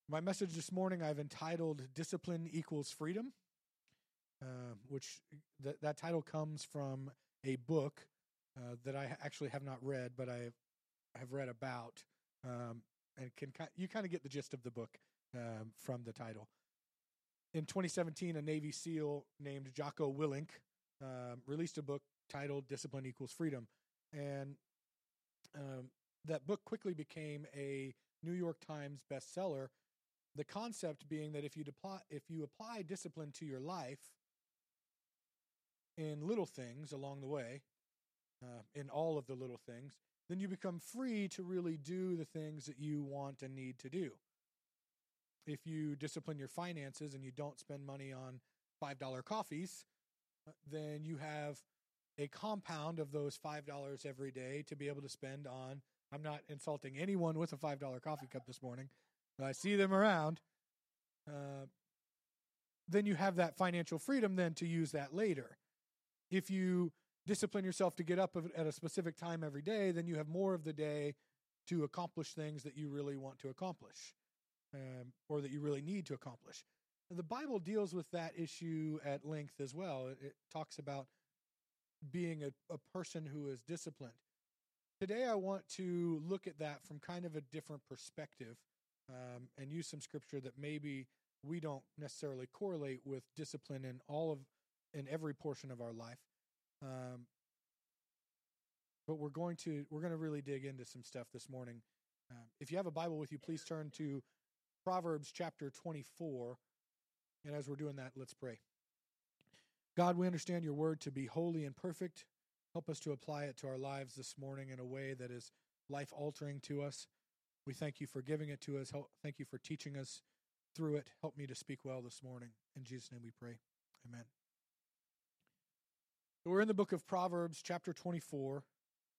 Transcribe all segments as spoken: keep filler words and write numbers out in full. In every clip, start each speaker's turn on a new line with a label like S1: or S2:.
S1: My message this morning I've entitled Discipline Equals Freedom, uh, which th- that title comes from a book uh, that I actually have not read, but I have read about, um, and can you kind of get the gist of the book um, from the title. In twenty seventeen, a Navy SEAL named Jocko Willink um, released a book titled Discipline Equals Freedom, and um, that book quickly became a New York Times bestseller. The concept being that if you apply, if you apply discipline to your life in little things along the way, uh, in all of the little things, then you become free to really do the things that you want and need to do. If you discipline your finances and you don't spend money on five dollar coffees, then you have a compound of those five dollars every day to be able to spend on. I'm not insulting anyone with a five dollar coffee cup this morning. I see them around. Uh, then you have that financial freedom then to use that later. If you discipline yourself to get up at a specific time every day, then you have more of the day to accomplish things that you really want to accomplish, um, or that you really need to accomplish. The Bible deals with that issue at length as well. It, it talks about being a, a person who is disciplined. Today I want to look at that from kind of a different perspective, um, and use some scripture that maybe we don't necessarily correlate with discipline in all of, in every portion of our life. Um, but we're going to, we're going to really dig into some stuff this morning. Um, if you have a Bible with you, please turn to Proverbs chapter twenty-four. And as we're doing that, let's pray. God, we understand your word to be holy and perfect. Help us to apply it to our lives this morning in a way that is life-altering to us. We thank you for giving it to us. Help, thank you for teaching us through it. Help me to speak well this morning. In Jesus' name we pray. Amen. We're in the book of Proverbs, chapter twenty-four.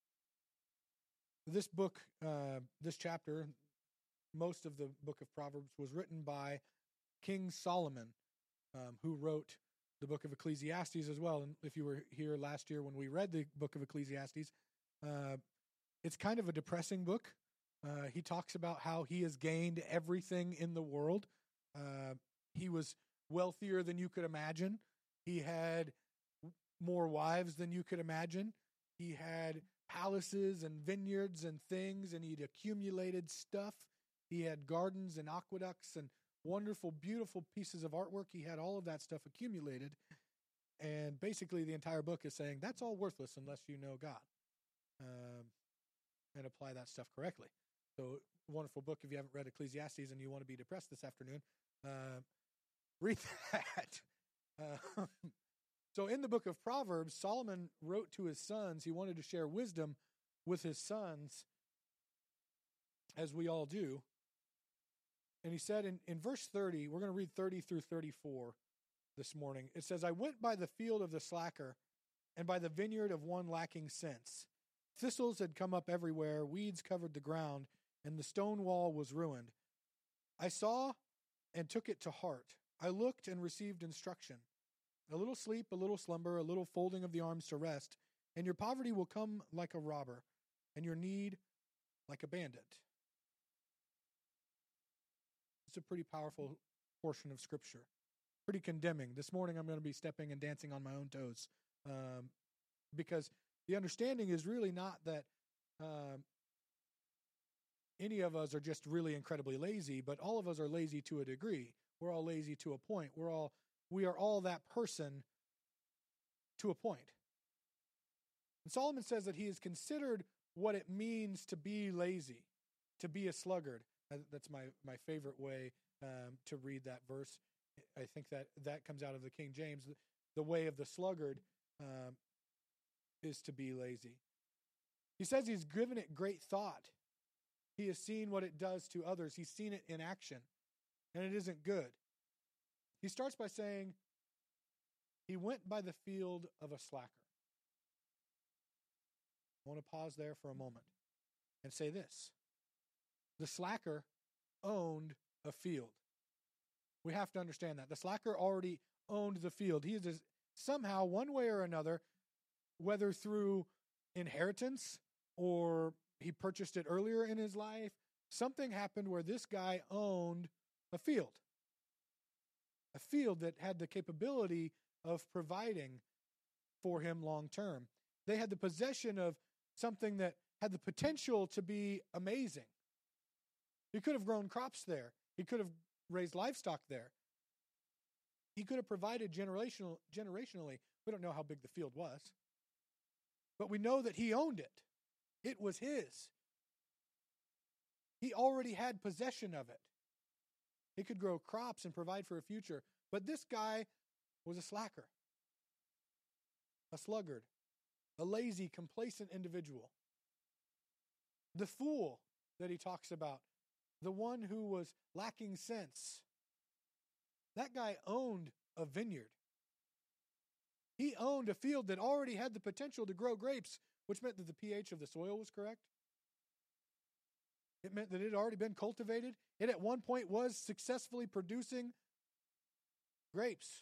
S1: This book, uh, this chapter, most of the book of Proverbs was written by King Solomon, um, who wrote the book of Ecclesiastes as well. And if you were here last year when we read the book of Ecclesiastes, uh, it's kind of a depressing book. Uh, he talks about how he has gained everything in the world. Uh, he was wealthier than you could imagine. He had more wives than you could imagine. He had palaces and vineyards and things, and he'd accumulated stuff. He had gardens and aqueducts and wonderful, beautiful pieces of artwork. He had all of that stuff accumulated. And basically the entire book is saying that's all worthless unless you know God, um, and apply that stuff correctly. So wonderful book. If you haven't read Ecclesiastes and you want to be depressed this afternoon, uh, read that. Uh, so in the book of Proverbs, Solomon wrote to his sons. He wanted to share wisdom with his sons, as we all do. And he said in, in verse thirty, we're going to read thirty through thirty-four this morning. It says, I went by the field of the slacker and by the vineyard of one lacking sense. Thistles had come up everywhere, weeds covered the ground, and the stone wall was ruined. I saw and took it to heart. I looked and received instruction. A little sleep, a little slumber, a little folding of the arms to rest, and your poverty will come like a robber, and your need like a bandit. It's a pretty powerful portion of Scripture. Pretty condemning. This morning I'm going to be stepping and dancing on my own toes, um, because the understanding is really not that um, any of us are just really incredibly lazy, but all of us are lazy to a degree. We're all lazy to a point. We're all we are all that person to a point. And Solomon says that he has considered what it means to be lazy, to be a sluggard. That's my, my favorite way um, to read that verse. I think that that comes out of the King James. The, the way of the sluggard um, is to be lazy. He says he's given it great thought. He has seen what it does to others. He's seen it in action, and it isn't good. He starts by saying, he went by the field of a slacker. I want to pause there for a moment and say this. The slacker owned a field. We have to understand that. The slacker already owned the field. He is somehow, one way or another, whether through inheritance or he purchased it earlier in his life, something happened where this guy owned a field. A field that had the capability of providing for him long term. They had the possession of something that had the potential to be amazing. He could have grown crops there. He could have raised livestock there. He could have provided generational, generationally. We don't know how big the field was. But we know that he owned it. It was his. He already had possession of it. He could grow crops and provide for a future. But this guy was a slacker, a sluggard, a lazy, complacent individual. The fool that he talks about, the one who was lacking sense. That guy owned a vineyard. He owned a field that already had the potential to grow grapes, which meant that the pH of the soil was correct. It meant that it had already been cultivated. It at one point was successfully producing grapes.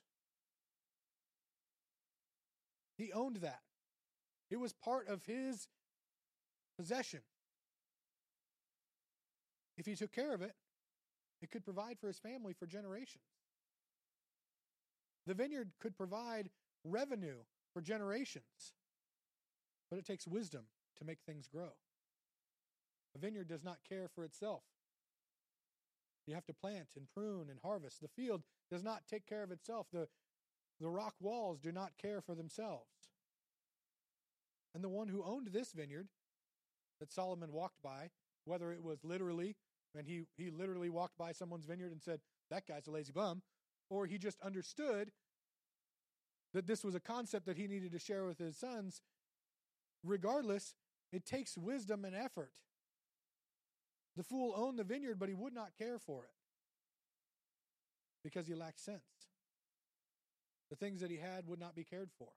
S1: He owned that. It was part of his possession. If he took care of it, it could provide for his family for generations. The vineyard could provide revenue for generations, but it takes wisdom to make things grow. A vineyard does not care for itself. You have to plant and prune and harvest. The field does not take care of itself. The, the rock walls do not care for themselves. And the one who owned this vineyard that Solomon walked by, whether it was literally, and he, he literally walked by someone's vineyard and said, that guy's a lazy bum, or he just understood that this was a concept that he needed to share with his sons, regardless, it takes wisdom and effort. The fool owned the vineyard, but he would not care for it because he lacked sense. The things that he had would not be cared for.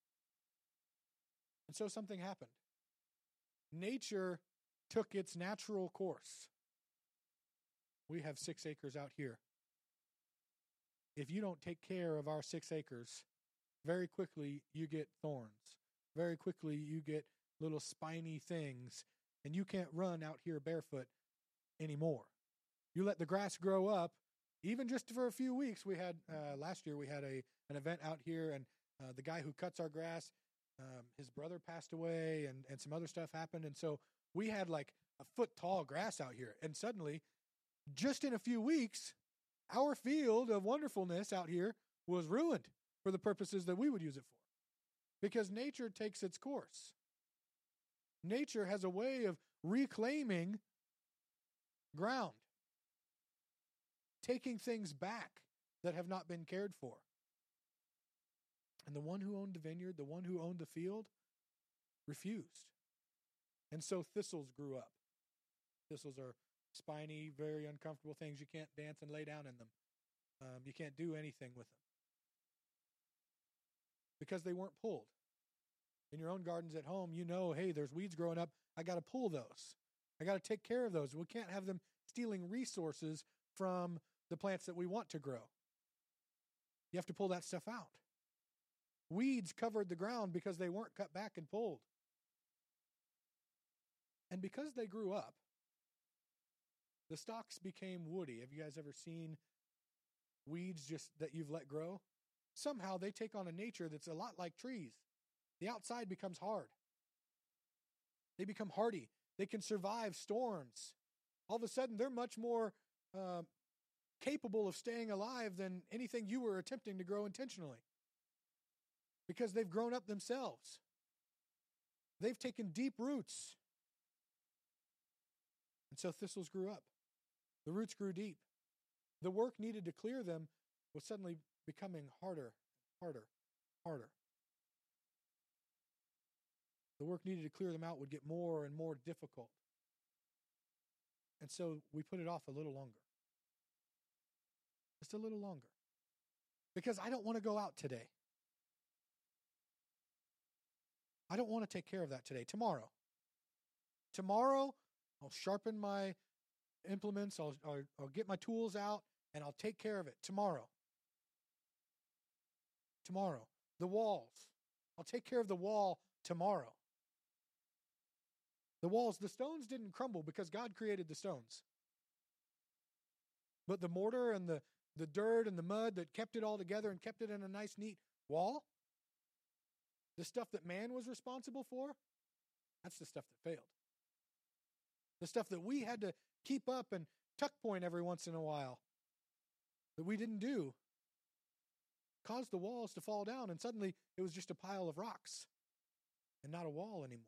S1: And so something happened. Nature took its natural course. We have six acres out here. If you don't take care of our six acres, very quickly you get thorns. Very quickly you get little spiny things, and you can't run out here barefoot anymore. You let the grass grow up, even just for a few weeks. We had, uh, last year we had a an event out here, and uh, the guy who cuts our grass, um, his brother passed away, and, and some other stuff happened, and so we had like a foot tall grass out here, and suddenly, just in a few weeks, our field of wonderfulness out here was ruined for the purposes that we would use it for. Because nature takes its course. Nature has a way of reclaiming ground, taking things back that have not been cared for. And the one who owned the vineyard, the one who owned the field, refused. And so thistles grew up. Thistles are spiny, very uncomfortable things. You can't dance and lay down in them. Um, you can't do anything with them. Because they weren't pulled. In your own gardens at home, you know, hey, there's weeds growing up. I got to pull those. I got to take care of those. We can't have them stealing resources from the plants that we want to grow. You have to pull that stuff out. Weeds covered the ground because they weren't cut back and pulled. And because they grew up, the stalks became woody. Have you guys ever seen weeds just that you've let grow? Somehow they take on a nature that's a lot like trees. The outside becomes hard. They become hardy. They can survive storms. All of a sudden, they're much more uh, capable of staying alive than anything you were attempting to grow intentionally. Because they've grown up themselves. They've taken deep roots. And so thistles grew up. The roots grew deep. The work needed to clear them was suddenly becoming harder, harder, harder. The work needed to clear them out would get more and more difficult. And so we put it off a little longer. Just a little longer. Because I don't want to go out today. I don't want to take care of that today. Tomorrow. Tomorrow, I'll sharpen my implements. I'll, I'll, I'll get my tools out, and I'll take care of it tomorrow. Tomorrow. The walls. I'll take care of the wall tomorrow. The walls, the stones didn't crumble because God created the stones. But the mortar and the, the dirt and the mud that kept it all together and kept it in a nice, neat wall, the stuff that man was responsible for, that's the stuff that failed. The stuff that we had to keep up and tuck point every once in a while, that we didn't do, caused the walls to fall down, and suddenly it was just a pile of rocks and not a wall anymore.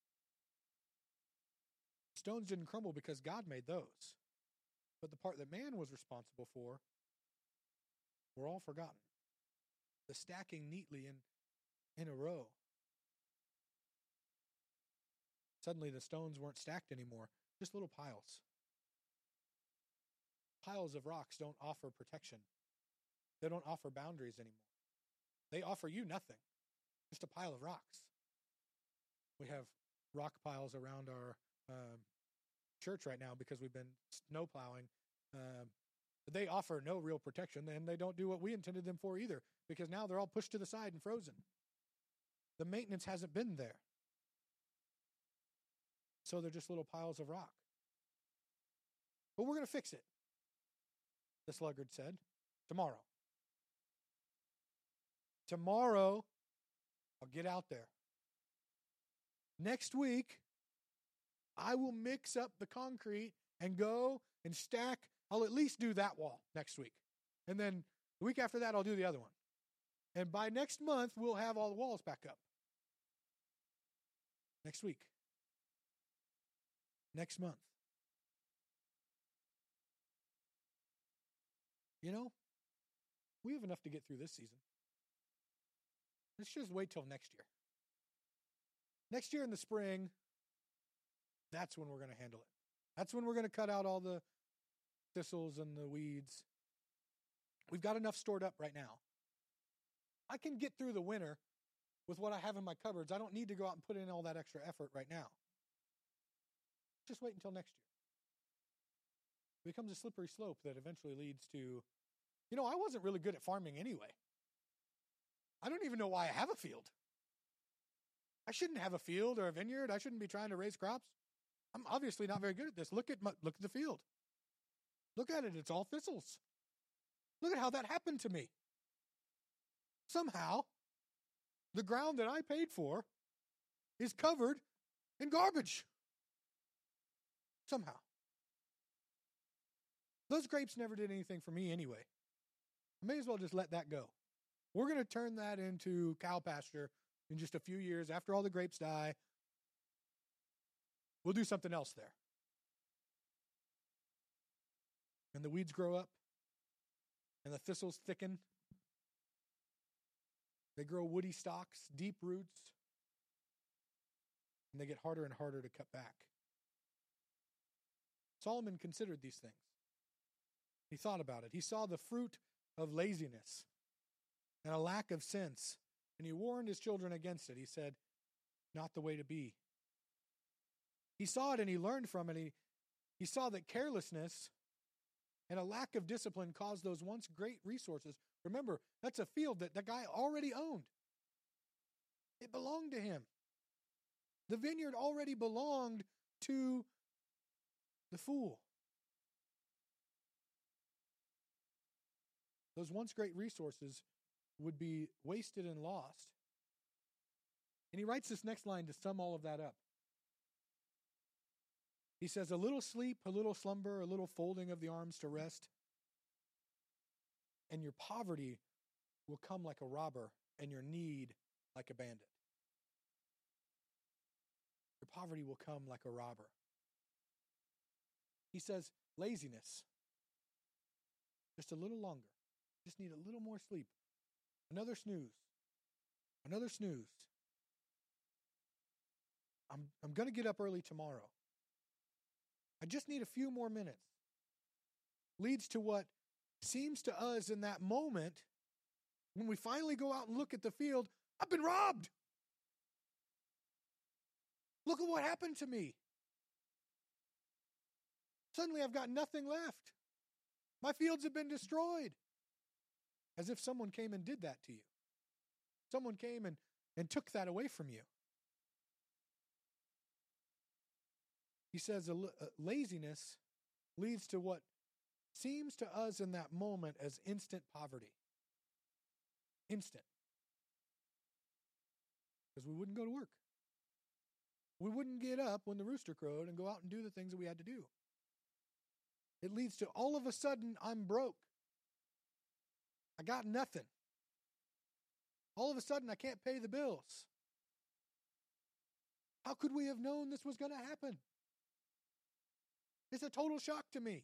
S1: Stones didn't crumble because God made those. But the part that man was responsible for were all forgotten. The stacking neatly in, in a row. Suddenly the stones weren't stacked anymore, just little piles. Piles of rocks don't offer protection. They don't offer boundaries anymore. They offer you nothing, just a pile of rocks. We have rock piles around our um, church right now because we've been snow plowing. Um, they offer no real protection, and they don't do what we intended them for either, because now they're all pushed to the side and frozen. The maintenance hasn't been there. So they're just little piles of rock. But we're going to fix it, the sluggard said. Tomorrow. Tomorrow, I'll get out there. Next week, I will mix up the concrete and go and stack. I'll at least do that wall next week. And then the week after that, I'll do the other one. And by next month, we'll have all the walls back up. Next week. Next month. You know, we have enough to get through this season. Let's just wait till next year. Next year in the spring, that's when we're going to handle it. That's when we're going to cut out all the thistles and the weeds. We've got enough stored up right now. I can get through the winter with what I have in my cupboards. I don't need to go out and put in all that extra effort right now. Just wait until next year. It becomes a slippery slope that eventually leads to, you know, I wasn't really good at farming anyway. I don't even know why I have a field. I shouldn't have a field or a vineyard. I shouldn't be trying to raise crops. I'm obviously not very good at this. Look at my, look at the field. Look at it. It's all thistles. Look at how that happened to me. Somehow, the ground that I paid for is covered in garbage. Somehow. Those grapes never did anything for me anyway. I may as well just let that go. We're going to turn that into cow pasture in just a few years. After all the grapes die, we'll do something else there. And the weeds grow up, and the thistles thicken. They grow woody stalks, deep roots, and they get harder and harder to cut back. Solomon considered these things. He thought about it. He saw the fruit of laziness and a lack of sense, and he warned his children against it. He said, not the way to be. He saw it and he learned from it. He, he saw that carelessness and a lack of discipline caused those once great resources. Remember, that's a field that the guy already owned. It belonged to him. The vineyard already belonged to the fool. Those once great resources would be wasted and lost. And he writes this next line to sum all of that up. He says, a little sleep, a little slumber, a little folding of the arms to rest, and your poverty will come like a robber, and your need like a bandit. Your poverty will come like a robber. He says, laziness. Just a little longer. Just need a little more sleep. Another snooze. Another snooze. I'm, I'm going to get up early tomorrow. I just need a few more minutes. Leads to what seems to us in that moment, when we finally go out and look at the field, I've been robbed. Look at what happened to me. Suddenly I've got nothing left. My fields have been destroyed. As if someone came and did that to you. Someone came and, and took that away from you. He says a, a laziness leads to what seems to us in that moment as instant poverty. Instant. Because we wouldn't go to work. We wouldn't get up when the rooster crowed and go out and do the things that we had to do. It leads to all of a sudden, I'm broke. I got nothing. All of a sudden, I can't pay the bills. How could we have known this was going to happen? It's a total shock to me.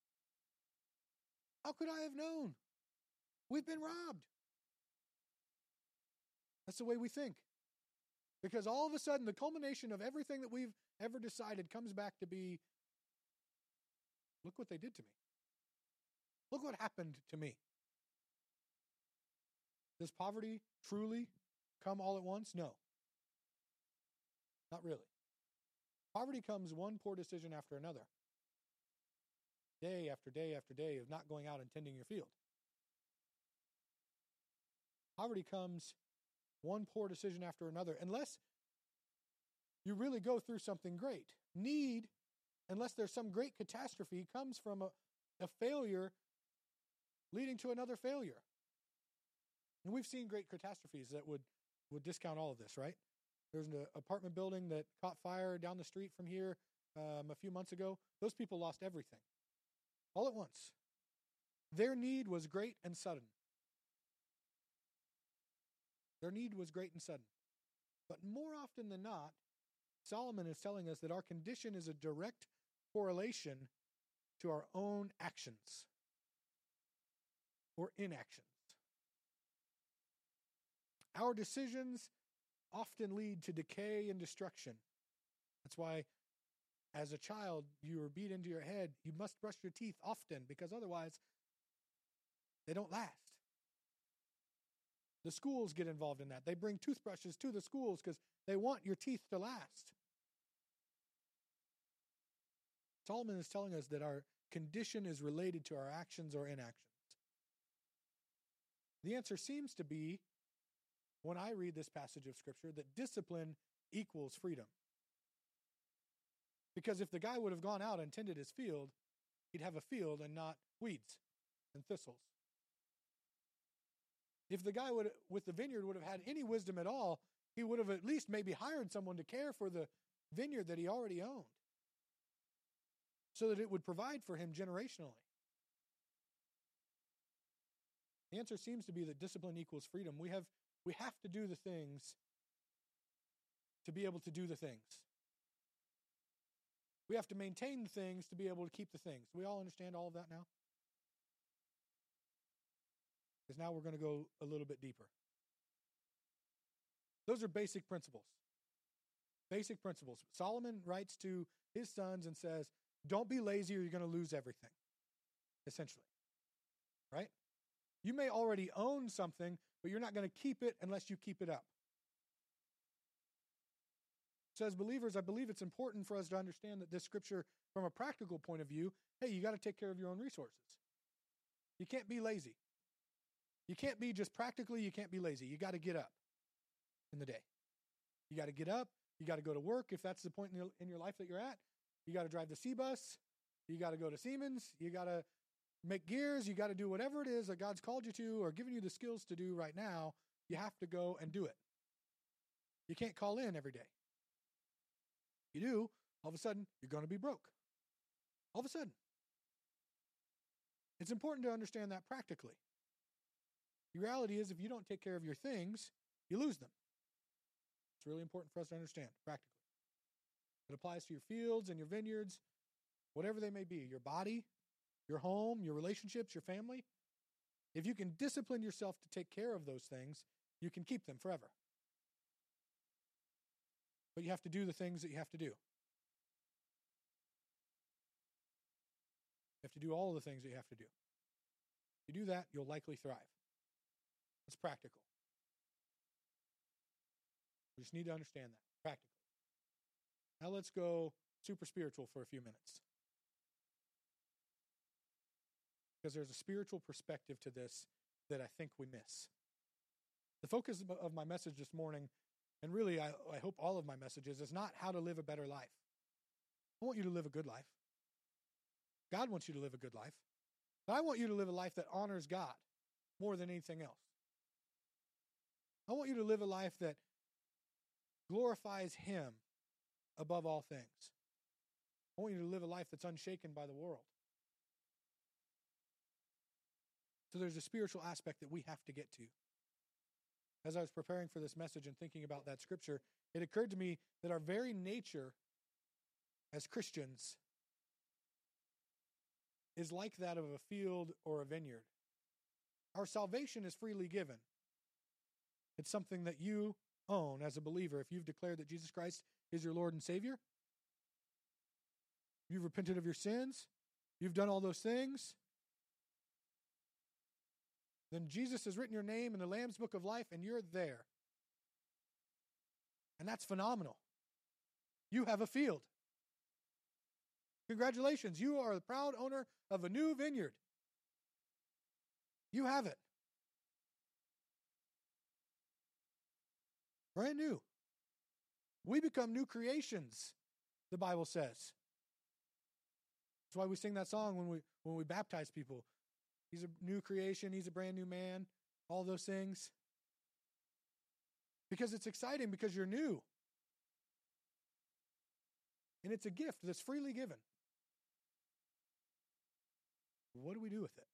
S1: How could I have known? We've been robbed. That's the way we think. Because all of a sudden, the culmination of everything that we've ever decided comes back to be, look what they did to me. Look what happened to me. Does poverty truly come all at once? No. Not really. Poverty comes one poor decision after another. Day after day after day of not going out and tending your field. Poverty comes one poor decision after another, unless you really go through something great. Need, unless there's some great catastrophe, comes from a, a failure leading to another failure. And we've seen great catastrophes that would, would discount all of this, right? There's an apartment building that caught fire down the street from here um, a few months ago. Those people lost everything. All at once. Their need was great and sudden. Their need was great and sudden. But more often than not, Solomon is telling us that our condition is a direct correlation to our own actions or inactions. Our decisions often lead to decay and destruction. That's why, as a child, you were beat into your head, you must brush your teeth often, because otherwise, they don't last. The schools get involved in that. They bring toothbrushes to the schools because they want your teeth to last. Solomon is telling us that our condition is related to our actions or inactions. The answer seems to be, when I read this passage of Scripture, that discipline equals freedom. Because if the guy would have gone out and tended his field, he'd have a field and not weeds and thistles. If the guy would, with the vineyard would have had any wisdom at all, he would have at least maybe hired someone to care for the vineyard that he already owned, so that it would provide for him generationally. The answer seems to be that discipline equals freedom. We have, we have to do the things to be able to do the things. We have to maintain the things to be able to keep the things. Do we all understand all of that now? Because now we're going to go a little bit deeper. Those are basic principles. Basic principles. Solomon writes to his sons and says, don't be lazy or you're going to lose everything, essentially. Right? You may already own something, but you're not going to keep it unless you keep it up. So as believers, I believe it's important for us to understand that this scripture, from a practical point of view, hey, you got to take care of your own resources. You can't be lazy. You can't be just practically, you can't be lazy. You got to get up in the day. You got to get up. You got to go to work if that's the point in your, in your life that you're at. You got to drive the C-Bus. You got to go to Siemens. You got to make gears. You got to do whatever it is that God's called you to or given you the skills to do right now. You have to go and do it. You can't call in every day. You do, all of a sudden, you're going to be broke. All of a sudden. It's important to understand that practically. The reality is, if you don't take care of your things, you lose them. It's really important for us to understand practically. It applies to your fields and your vineyards, whatever they may be, your body, your home, your relationships, your family. If you can discipline yourself to take care of those things, you can keep them forever. But you have to do the things that you have to do. You have to do all of the things that you have to do. If you do that, you'll likely thrive. It's practical. We just need to understand that, practically. Now let's go super spiritual for a few minutes. Because there's a spiritual perspective to this that I think we miss. The focus of my message this morning, and really I, I hope all of my messages, is not how to live a better life. I want you to live a good life. God wants you to live a good life. But I want you to live a life that honors God more than anything else. I want you to live a life that glorifies Him above all things. I want you to live a life that's unshaken by the world. So there's a spiritual aspect that we have to get to. As I was preparing for this message and thinking about that scripture, it occurred to me that our very nature as Christians is like that of a field or a vineyard. Our salvation is freely given. It's something that you own as a believer. If you've declared that Jesus Christ is your Lord and Savior, you've repented of your sins, you've done all those things, then Jesus has written your name in the Lamb's Book of Life and you're there. And that's phenomenal. You have a field. Congratulations, you are the proud owner of a new vineyard. You have it. Brand new. We become new creations, the Bible says. That's why we sing that song when we when we baptize people. He's a new creation, he's a brand new man, all those things. Because it's exciting, because you're new. And it's a gift that's freely given. What do we do with it?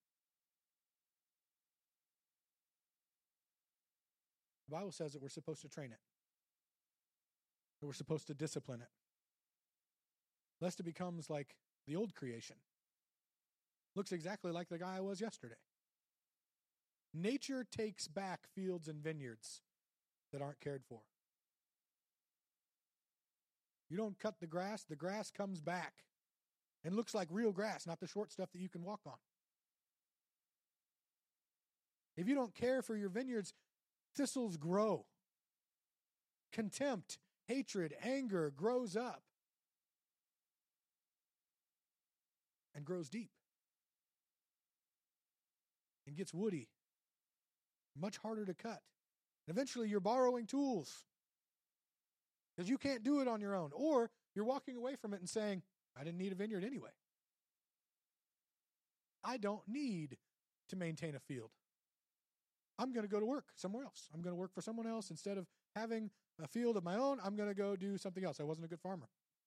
S1: The Bible says that we're supposed to train it. That we're supposed to discipline it. Lest it becomes like the old creation. Looks exactly like the guy I was yesterday. Nature takes back fields and vineyards that aren't cared for. You don't cut the grass, the grass comes back and looks like real grass, not the short stuff that you can walk on. If you don't care for your vineyards, thistles grow. Contempt, hatred, anger grows up and grows deep and gets woody, much harder to cut. And eventually you're borrowing tools because you can't do it on your own, or you're walking away from it and saying, I didn't need a vineyard anyway. I don't need to maintain a field. I'm going to go to work somewhere else. I'm going to work for someone else. Instead of having a field of my own, I'm going to go do something else. I wasn't a good farmer.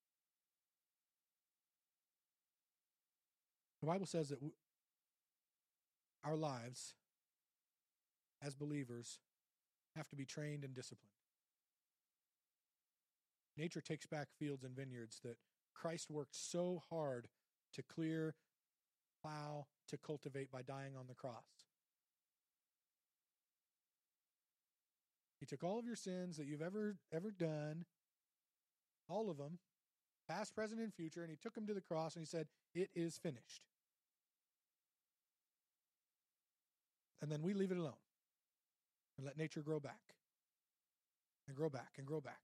S1: The Bible says that our lives as believers have to be trained and disciplined. Nature takes back fields and vineyards that Christ worked so hard to clear, plow, to cultivate by dying on the cross. He took all of your sins that you've ever ever done, all of them, past, present, and future, and he took them to the cross and he said, it is finished. And then we leave it alone and let nature grow back and grow back and grow back.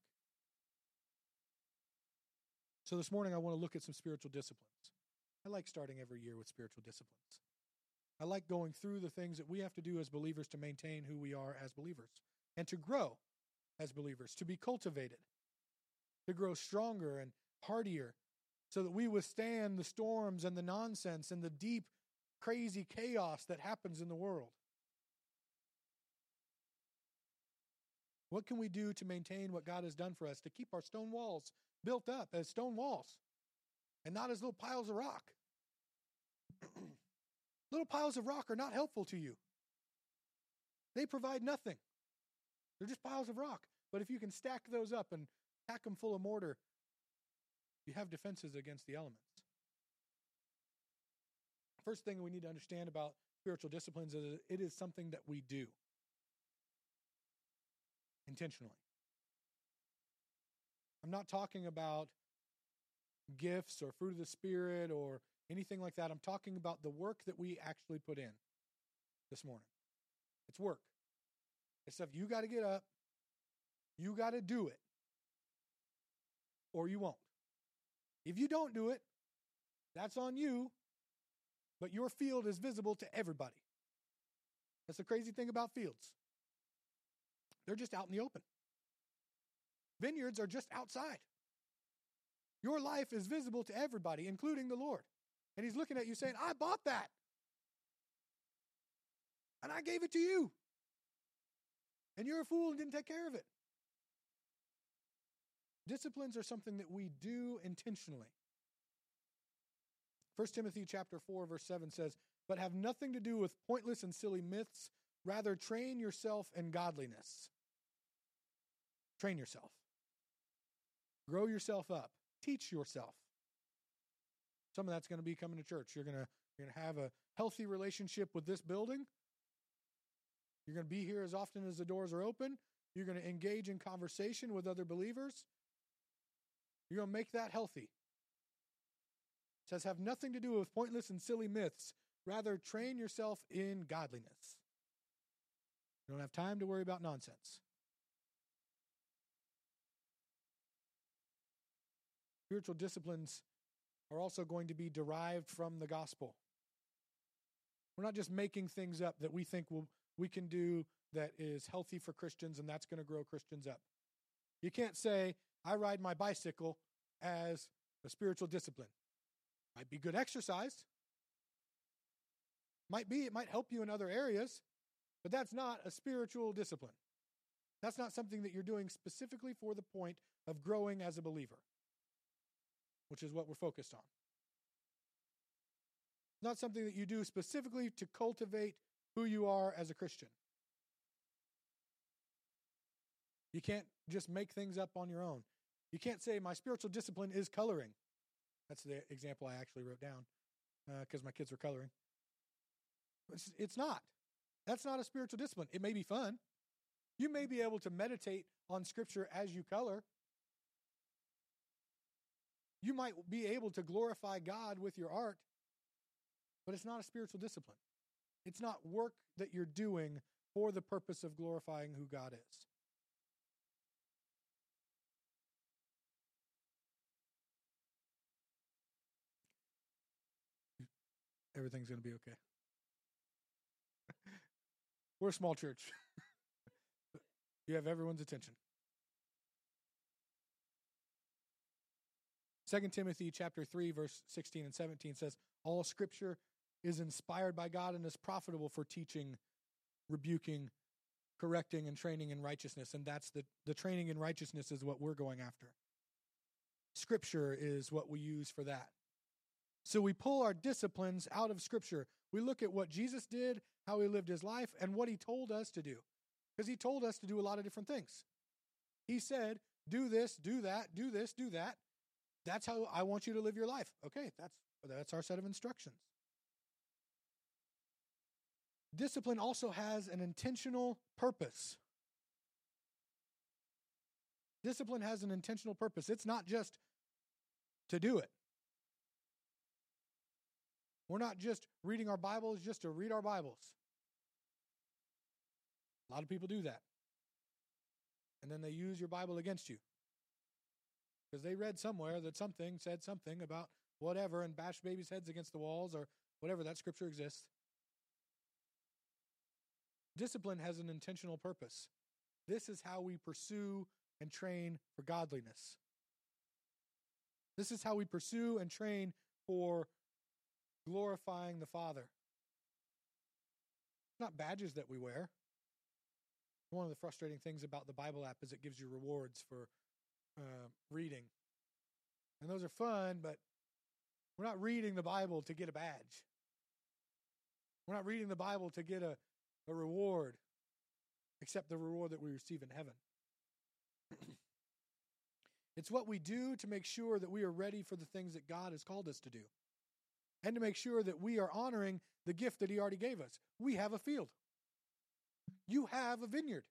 S1: So this morning I want to look at some spiritual disciplines. I like starting every year with spiritual disciplines. I like going through the things that we have to do as believers to maintain who we are as believers and to grow as believers, to be cultivated, to grow stronger and hardier so that we withstand the storms and the nonsense and the deep, crazy chaos that happens in the world. What can we do to maintain what God has done for us, to keep our stone walls built up as stone walls and not as little piles of rock? Little piles of rock are not helpful to you. They provide nothing. They're just piles of rock. But if you can stack those up and pack them full of mortar, you have defenses against the elements. First thing we need to understand about spiritual disciplines is it is something that we do intentionally. I'm not talking about gifts or fruit of the Spirit or anything like that. I'm talking about the work that we actually put in this morning. It's work. It's stuff you got to get up, you got to do it, or you won't. If you don't do it, that's on you, but your field is visible to everybody. That's the crazy thing about fields. They're just out in the open. Vineyards are just outside. Your life is visible to everybody, including the Lord. And he's looking at you saying, I bought that. And I gave it to you. And you're a fool and didn't take care of it. Disciplines are something that we do intentionally. First Timothy chapter four, verse seven says, but have nothing to do with pointless and silly myths. Rather, train yourself in godliness. Train yourself. Grow yourself up. Teach yourself. Some of that's going to be coming to church. You're going to, you're going to have a healthy relationship with this building. You're going to be here as often as the doors are open. You're going to engage in conversation with other believers. You're going to make that healthy. It says, have nothing to do with pointless and silly myths. Rather, train yourself in godliness. You don't have time to worry about nonsense. Spiritual disciplines are also going to be derived from the gospel. We're not just making things up that we think we'll, we can do that is healthy for Christians and that's going to grow Christians up. You can't say, I ride my bicycle as a spiritual discipline. Might be good exercise. Might be, it might help you in other areas, but that's not a spiritual discipline. That's not something that you're doing specifically for the point of growing as a believer, which is what we're focused on. Not something that you do specifically to cultivate who you are as a Christian. You can't just make things up on your own. You can't say, my spiritual discipline is coloring. That's the example I actually wrote down because uh, my kids were coloring. It's, it's not. That's not a spiritual discipline. It may be fun. You may be able to meditate on Scripture as you color. You might be able to glorify God with your art, but it's not a spiritual discipline. It's not work that you're doing for the purpose of glorifying who God is. Everything's going to be okay. We're a small church. You have everyone's attention. Second Timothy chapter three, verse sixteen and seventeen says, all Scripture is inspired by God and is profitable for teaching, rebuking, correcting, and training in righteousness. And that's the, the training in righteousness is what we're going after. Scripture is what we use for that. So we pull our disciplines out of Scripture. We look at what Jesus did, how he lived his life, and what he told us to do. Because he told us to do a lot of different things. He said, do this, do that, do this, do that. That's how I want you to live your life. Okay, that's, that's our set of instructions. Discipline also has an intentional purpose. Discipline has an intentional purpose. It's not just to do it. We're not just reading our Bibles just to read our Bibles. A lot of people do that. And then they use your Bible against you. Because they read somewhere that something said something about whatever and bashed babies' heads against the walls or whatever, that scripture exists. Discipline has an intentional purpose. This is how we pursue and train for godliness. This is how we pursue and train for glorifying the Father. It's not badges that we wear. One of the frustrating things about the Bible app is it gives you rewards for uh, reading. And those are fun, but we're not reading the Bible to get a badge. We're not reading the Bible to get a, a reward, except the reward that we receive in heaven. It's what we do to make sure that we are ready for the things that God has called us to do. And to make sure that we are honoring the gift that he already gave us. We have a field. You have a vineyard.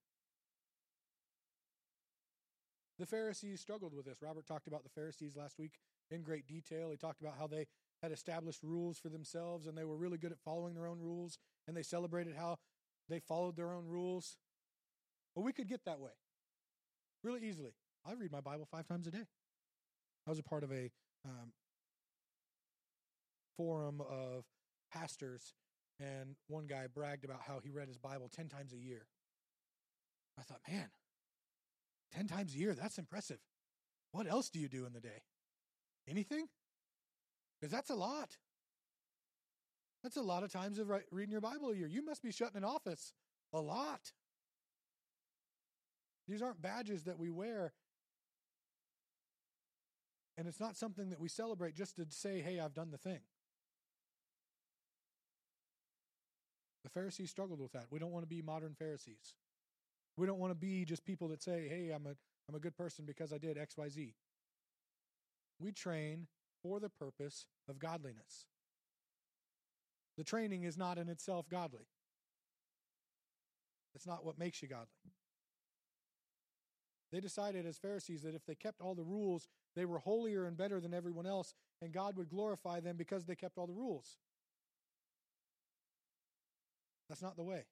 S1: The Pharisees struggled with this. Robert talked about the Pharisees last week in great detail. He talked about how they had established rules for themselves and they were really good at following their own rules and they celebrated how they followed their own rules. Well, we could get that way really easily. I read my Bible five times a day. I was a part of a um, forum of pastors, and one guy bragged about how he read his Bible ten times a year. I thought, man, ten times a year, that's impressive. What else do you do in the day? Anything? Because that's a lot. That's a lot of times of re- reading your Bible a year. You must be shut in an office a lot. These aren't badges that we wear. And it's not something that we celebrate just to say, hey, I've done the thing. The Pharisees struggled with that. We don't want to be modern Pharisees. We don't want to be just people that say, hey, I'm a I'm a good person because I did X, Y, Z. We train for the purpose of godliness. The training is not in itself godly. It's not what makes you godly. They decided as Pharisees that if they kept all the rules, they were holier and better than everyone else, and God would glorify them because they kept all the rules. That's not the way.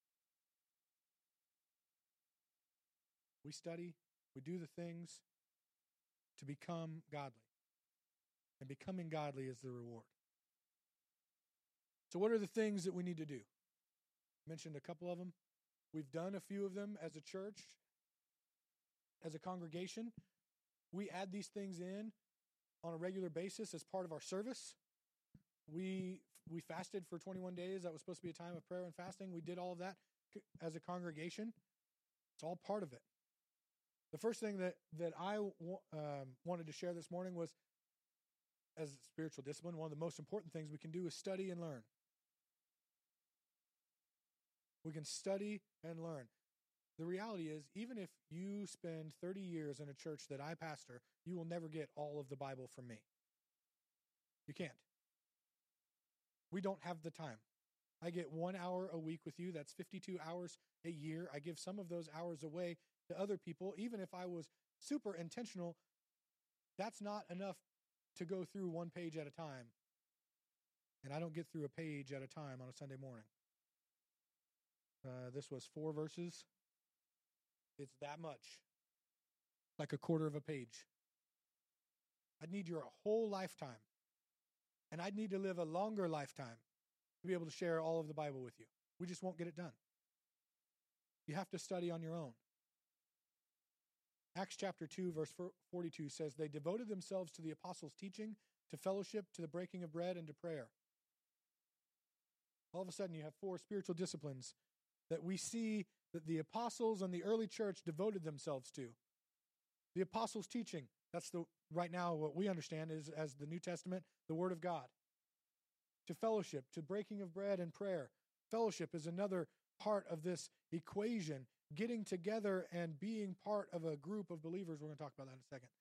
S1: We study, we do the things to become godly. And becoming godly is the reward. So what are the things that we need to do? I mentioned a couple of them. We've done a few of them as a church, as a congregation. We add these things in on a regular basis as part of our service. We we fasted for twenty-one days. That was supposed to be a time of prayer and fasting. We did all of that as a congregation. It's all part of it. The first thing that, that I um, wanted to share this morning was, as a spiritual discipline, one of the most important things we can do is study and learn. We can study and learn. The reality is, even if you spend thirty years in a church that I pastor, you will never get all of the Bible from me. You can't. We don't have the time. I get one hour a week with you. That's fifty-two hours a year. I give some of those hours away to other people. Even if I was super intentional, that's not enough to go through one page at a time. And I don't get through a page at a time on a Sunday morning. Uh, this was four verses. It's that much. Like a quarter of a page. I'd need your whole lifetime. And I'd need to live a longer lifetime to be able to share all of the Bible with you. We just won't get it done. You have to study on your own. Acts chapter two, verse forty-two says, they devoted themselves to the apostles' teaching, to fellowship, to the breaking of bread, and to prayer. All of a sudden, you have four spiritual disciplines that we see that the apostles and the early church devoted themselves to. The apostles' teaching, that's the right now what we understand is as the New Testament, the Word of God. To fellowship, to breaking of bread and prayer. Fellowship is another part of this equation, getting together and being part of a group of believers. We're going to talk about that in a second.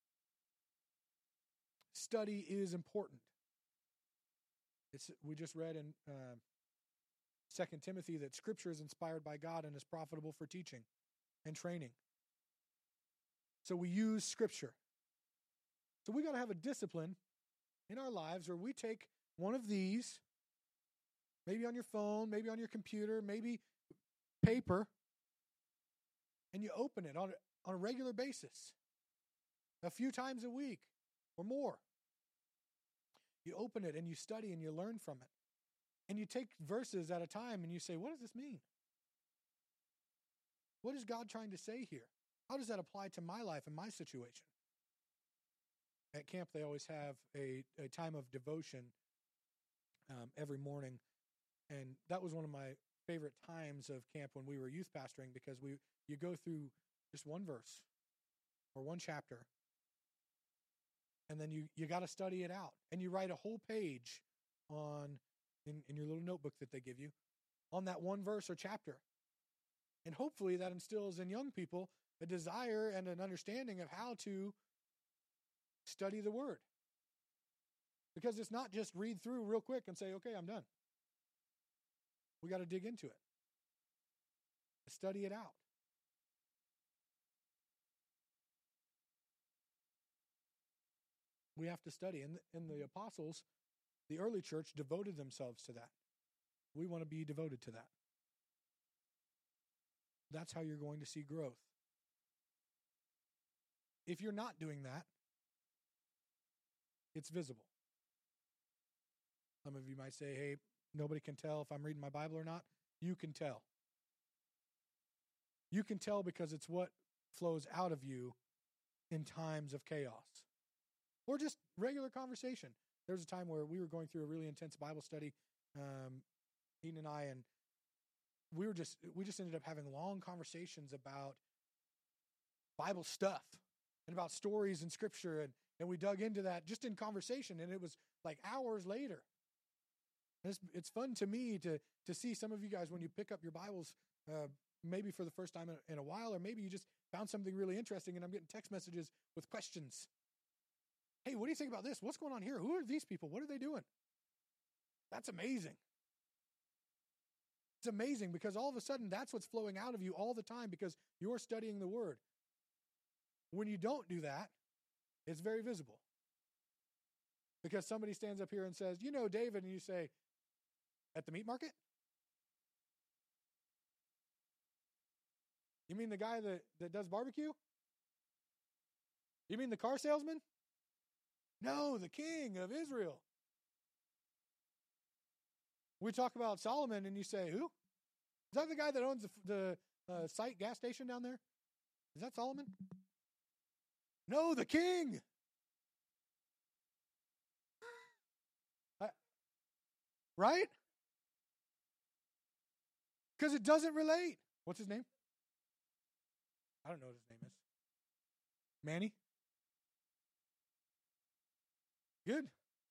S1: Study is important. It's, we just read in uh, Second Timothy that Scripture is inspired by God and is profitable for teaching and training. So we use Scripture. So we got to have a discipline in our lives where we take one of these, maybe on your phone, maybe on your computer, maybe paper, and you open it on a, on a regular basis, a few times a week or more. You open it and you study and you learn from it. And you take verses at a time and you say, what does this mean? What is God trying to say here? How does that apply to my life and my situation? At camp, they always have a, a time of devotion um, every morning. And that was one of my favorite times of camp when we were youth pastoring, because we you go through just one verse or one chapter, and then you, you got to study it out. And you write a whole page on in, in your little notebook that they give you on that one verse or chapter. And hopefully that instills in young people a desire and an understanding of how to study the Word. Because it's not just read through real quick and say, okay, I'm done. We got to dig into it. Study it out. We have to study. And, and the apostles, the early church, devoted themselves to that. We want to be devoted to that. That's how you're going to see growth. If you're not doing that, it's visible. Some of you might say, hey, nobody can tell if I'm reading my Bible or not. You can tell. You can tell because it's what flows out of you in times of chaos. Or just regular conversation. There was a time where we were going through a really intense Bible study um, Eden and I, and we were just we just ended up having long conversations about Bible stuff and about stories in Scripture, and and we dug into that just in conversation, and it was like hours later. And it's it's fun to me to to see some of you guys when you pick up your Bibles, uh, maybe for the first time in, in a while, or maybe you just found something really interesting, and I'm getting text messages with questions. Hey, what do you think about this? What's going on here? Who are these people? What are they doing? That's amazing. It's amazing because all of a sudden that's what's flowing out of you all the time because you're studying the Word. When you don't do that, it's very visible. Because somebody stands up here and says, you know, David, and you say, at the meat market? You mean the guy that, that does barbecue? You mean the car salesman? No, the king of Israel. We talk about Solomon, and you say, who? Is that the guy that owns the, the uh, site gas station down there? Is that Solomon? No, the king. I, right? Because it doesn't relate. What's his name? I don't know what his name is. Manny? Good.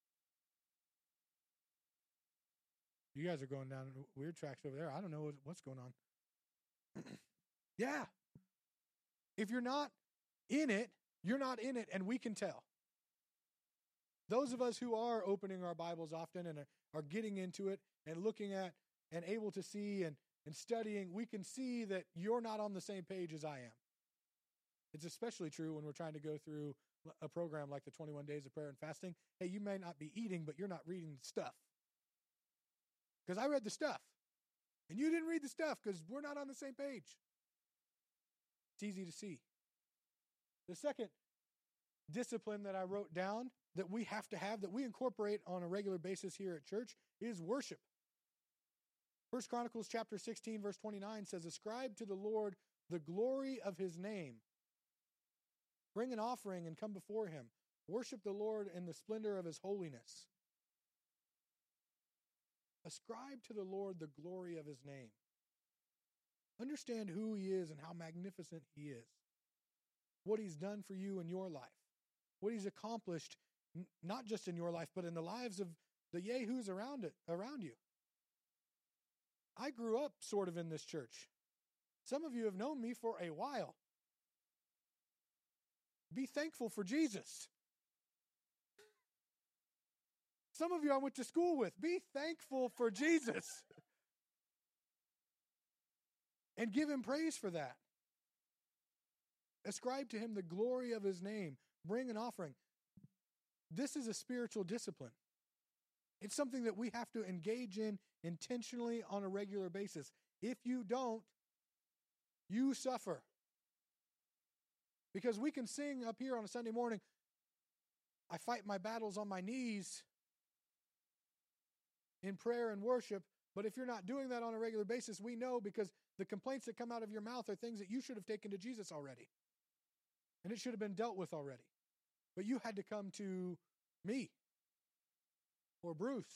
S1: You guys are going down weird tracks over there. I don't know what's going on. Yeah. If you're not in it, you're not in it, and we can tell. Those of us who are opening our Bibles often and are, are getting into it and looking at and able to see and, and studying, we can see that you're not on the same page as I am. It's especially true when we're trying to go through a program like the twenty-one days of prayer and fasting. Hey, you may not be eating, but you're not reading the stuff. Because I read the stuff, and you didn't read the stuff because we're not on the same page. It's easy to see. The second discipline that I wrote down that we have to have, that we incorporate on a regular basis here at church, is worship. First Chronicles chapter sixteen, verse twenty-nine says, ascribe to the Lord the glory of his name. Bring an offering and come before him. Worship the Lord in the splendor of his holiness. Ascribe to the Lord the glory of his name. Understand who he is and how magnificent he is. What he's done for you in your life. What he's accomplished, n- not just in your life, but in the lives of the yahoos around it, around you. I grew up sort of in this church. Some of you have known me for a while. Be thankful for Jesus. Some of you I went to school with. Be thankful for Jesus. And give him praise for that. Ascribe to him the glory of his name. Bring an offering. This is a spiritual discipline. It's something that we have to engage in intentionally on a regular basis. If you don't, you suffer. Because we can sing up here on a Sunday morning, I fight my battles on my knees in prayer and worship, but if you're not doing that on a regular basis, we know because the complaints that come out of your mouth are things that you should have taken to Jesus already. And it should have been dealt with already. But you had to come to me or Bruce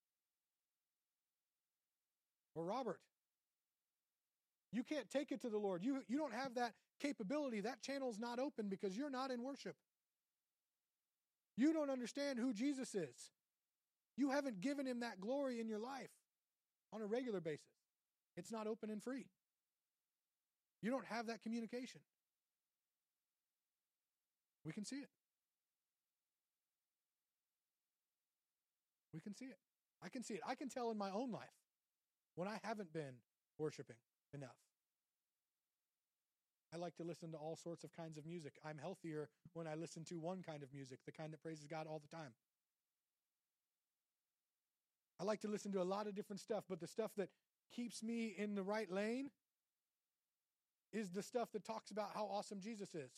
S1: or Robert. You can't take it to the Lord. You, you don't have that capability. That channel's not open because you're not in worship. You don't understand who Jesus is. You haven't given him that glory in your life on a regular basis. It's not open and free. You don't have that communication. We can see it. We can see it. I can see it. I can tell in my own life when I haven't been worshiping enough. I like to listen to all sorts of kinds of music. I'm healthier when I listen to one kind of music, the kind that praises God all the time. I like to listen to a lot of different stuff, but the stuff that keeps me in the right lane is the stuff that talks about how awesome Jesus is.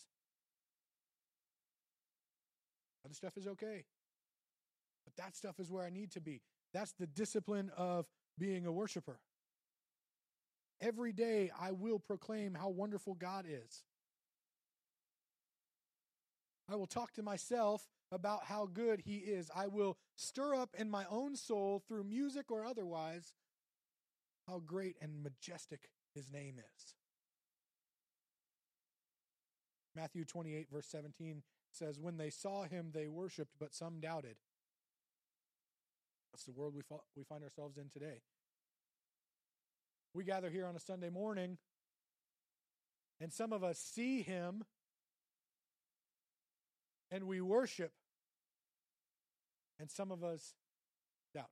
S1: Other stuff is okay. But that stuff is where I need to be. That's the discipline of being a worshiper. Every day I will proclaim how wonderful God is. I will talk to myself about how good he is. I will stir up in my own soul through music or otherwise how great and majestic his name is. Matthew twenty-eight, verse seventeen says, when they saw him, they worshiped, but some doubted. That's the world we, fo- we find ourselves in today. We gather here on a Sunday morning, and some of us see him, and we worship, and some of us doubt.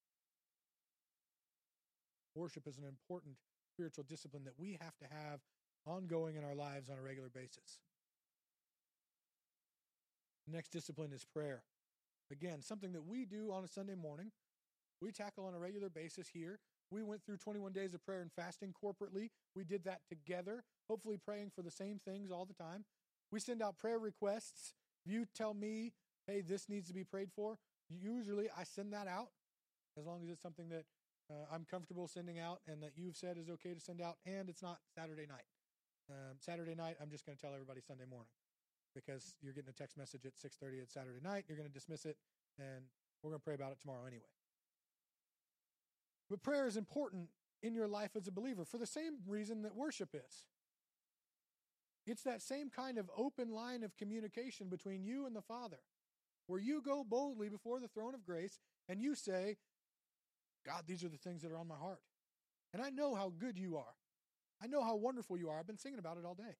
S1: Worship is an important spiritual discipline that we have to have ongoing in our lives on a regular basis. The next discipline is prayer. Again, something that we do on a Sunday morning. We tackle on a regular basis here. We went through twenty-one days of prayer and fasting corporately. We did that together, hopefully praying for the same things all the time. We send out prayer requests. If you tell me, hey, this needs to be prayed for, usually I send that out as long as it's something that uh, I'm comfortable sending out and that you've said is okay to send out, and it's not Saturday night. Um, Saturday night, I'm just going to tell everybody Sunday morning, because you're getting a text message at six thirty at Saturday night. You're going to dismiss it, and we're going to pray about it tomorrow anyway. But prayer is important in your life as a believer for the same reason that worship is. It's that same kind of open line of communication between you and the Father, where you go boldly before the throne of grace and you say, God, these are the things that are on my heart. And I know how good you are. I know how wonderful you are. I've been singing about it all day.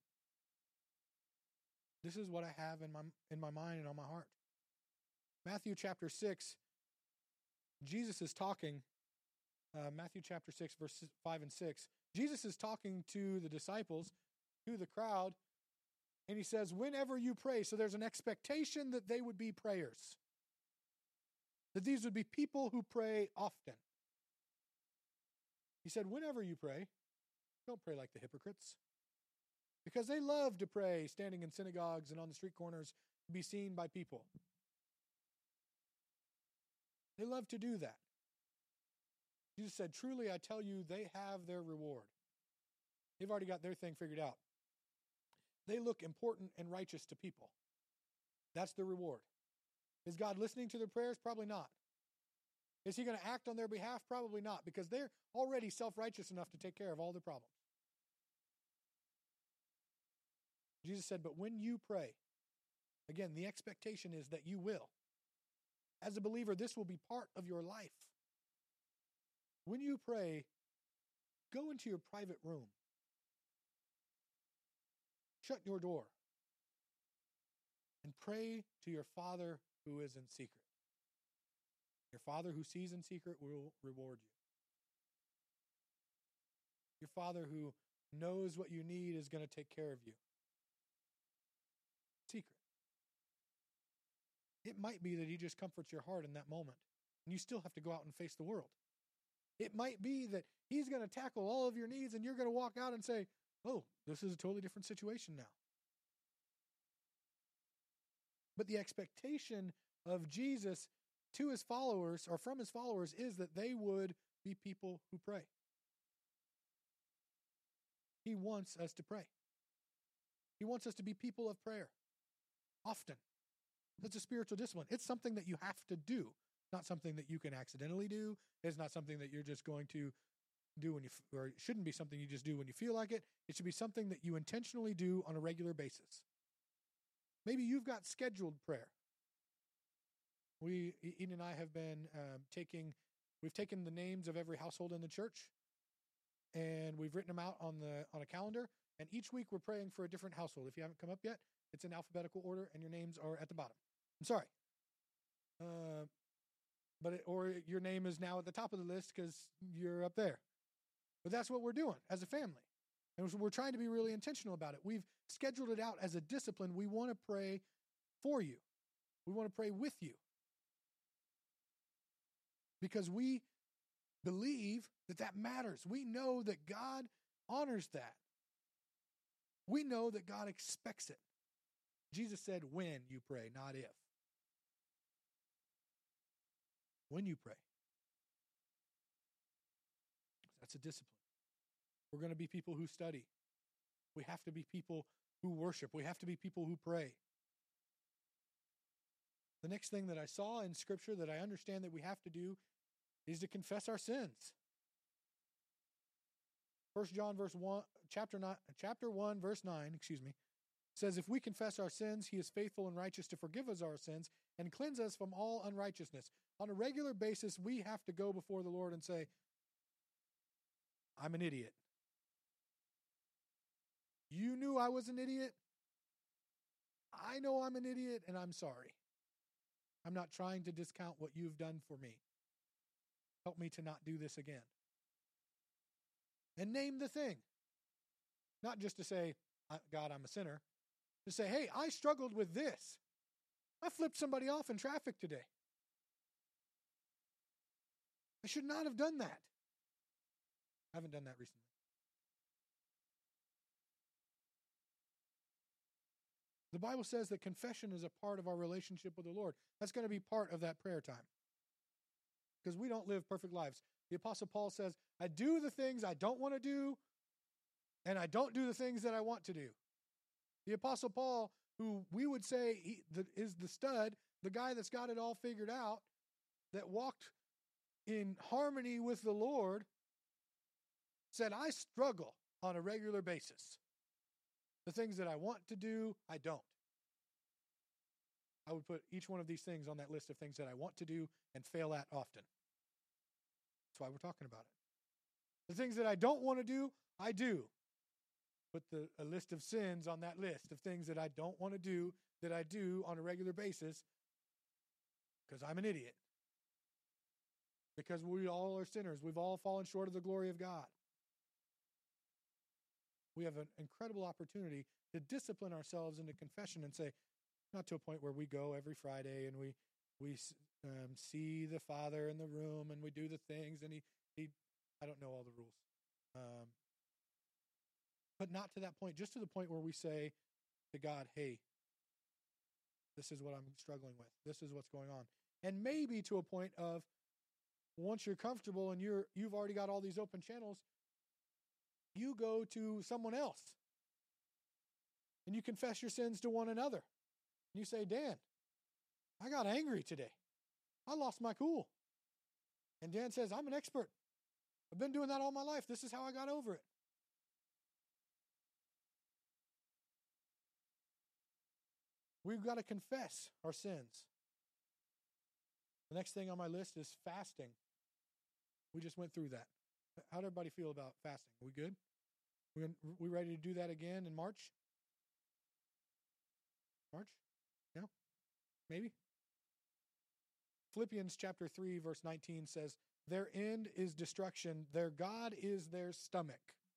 S1: This is what I have in my in my mind and on my heart. Matthew chapter six, Jesus is talking, uh, Matthew chapter six, verses five and six. Jesus is talking to the disciples, to the crowd, and he says, whenever you pray, so there's an expectation that they would be prayers, that these would be people who pray often. He said, whenever you pray, don't pray like the hypocrites, because they love to pray standing in synagogues and on the street corners to be seen by people. They love to do that. Jesus said, truly, I tell you, they have their reward. They've already got their thing figured out. They look important and righteous to people. That's the reward. Is God listening to their prayers? Probably not. Is he going to act on their behalf? Probably not, because they're already self-righteous enough to take care of all their problems. Jesus said, but when you pray, again, the expectation is that you will. As a believer, this will be part of your life. When you pray, go into your private room. Shut your door. And pray to your Father who is in secret. Your Father who sees in secret will reward you. Your Father who knows what you need is going to take care of you. Secret. It might be that he just comforts your heart in that moment, and you still have to go out and face the world. It might be that he's going to tackle all of your needs, and you're going to walk out and say, oh, this is a totally different situation now. But the expectation of Jesus to his followers, or from his followers, is that they would be people who pray. He wants us to pray. He wants us to be people of prayer. Often. That's a spiritual discipline. It's something that you have to do, not something that you can accidentally do. It's not something that you're just going to do when you, or it shouldn't be something you just do when you feel like it. It should be something that you intentionally do on a regular basis. Maybe you've got scheduled prayer. We, Eden and I have been um, taking, we've taken the names of every household in the church, and we've written them out on the on a calendar. And each week we're praying for a different household. If you haven't come up yet, it's in alphabetical order, and your names are at the bottom. I'm sorry. Uh, but it, or your name is now at the top of the list because you're up there. But that's what we're doing as a family. And so we're trying to be really intentional about it. We've scheduled it out as a discipline. We want to pray for you. We want to pray with you. Because we believe that that matters. We know that God honors that. We know that God expects it. Jesus said, when you pray, not if. When you pray. That's a discipline. We're going to be people who study. We have to be people who worship. We have to be people who pray. The next thing that I saw in Scripture that I understand that we have to do is to confess our sins. First John verse one, chapter nine, chapter one, verse nine, excuse me, says, if we confess our sins, he is faithful and righteous to forgive us our sins and cleanse us from all unrighteousness. On a regular basis, we have to go before the Lord and say, I'm an idiot. You knew I was an idiot. I know I'm an idiot, and I'm sorry. I'm not trying to discount what you've done for me. Help me to not do this again. And name the thing. Not just to say, God, I'm a sinner. To say, hey, I struggled with this. I flipped somebody off in traffic today. I should not have done that. I haven't done that recently. The Bible says that confession is a part of our relationship with the Lord. That's going to be part of that prayer time. Because we don't live perfect lives. The Apostle Paul says, I do the things I don't want to do, and I don't do the things that I want to do. The Apostle Paul, who we would say he, the, is the stud, the guy that's got it all figured out, that walked in harmony with the Lord, said, I struggle on a regular basis. The things that I want to do, I don't. I would put each one of these things on that list of things that I want to do and fail at often. That's why we're talking about it. The things that I don't want to do, I do. Put the, a list of sins on that list of things that I don't want to do, that I do on a regular basis, because I'm an idiot. Because we all are sinners. We've all fallen short of the glory of God. We have an incredible opportunity to discipline ourselves into confession and say, not to a point where we go every Friday and we we um, see the Father in the room and we do the things and he, he I don't know all the rules. Um, but not to that point, just to the point where we say to God, hey, this is what I'm struggling with. This is what's going on. And maybe to a point of, once you're comfortable and you're you've already got all these open channels, you go to someone else and you confess your sins to one another. And you say, Dan, I got angry today. I lost my cool. And Dan says, I'm an expert. I've been doing that all my life. This is how I got over it. We've got to confess our sins. The next thing on my list is fasting. We just went through that. How did everybody feel about fasting? Are we good? We we ready to do that again in March? March? No? Maybe? Philippians chapter three, verse nineteen says, their end is destruction. Their God is their stomach.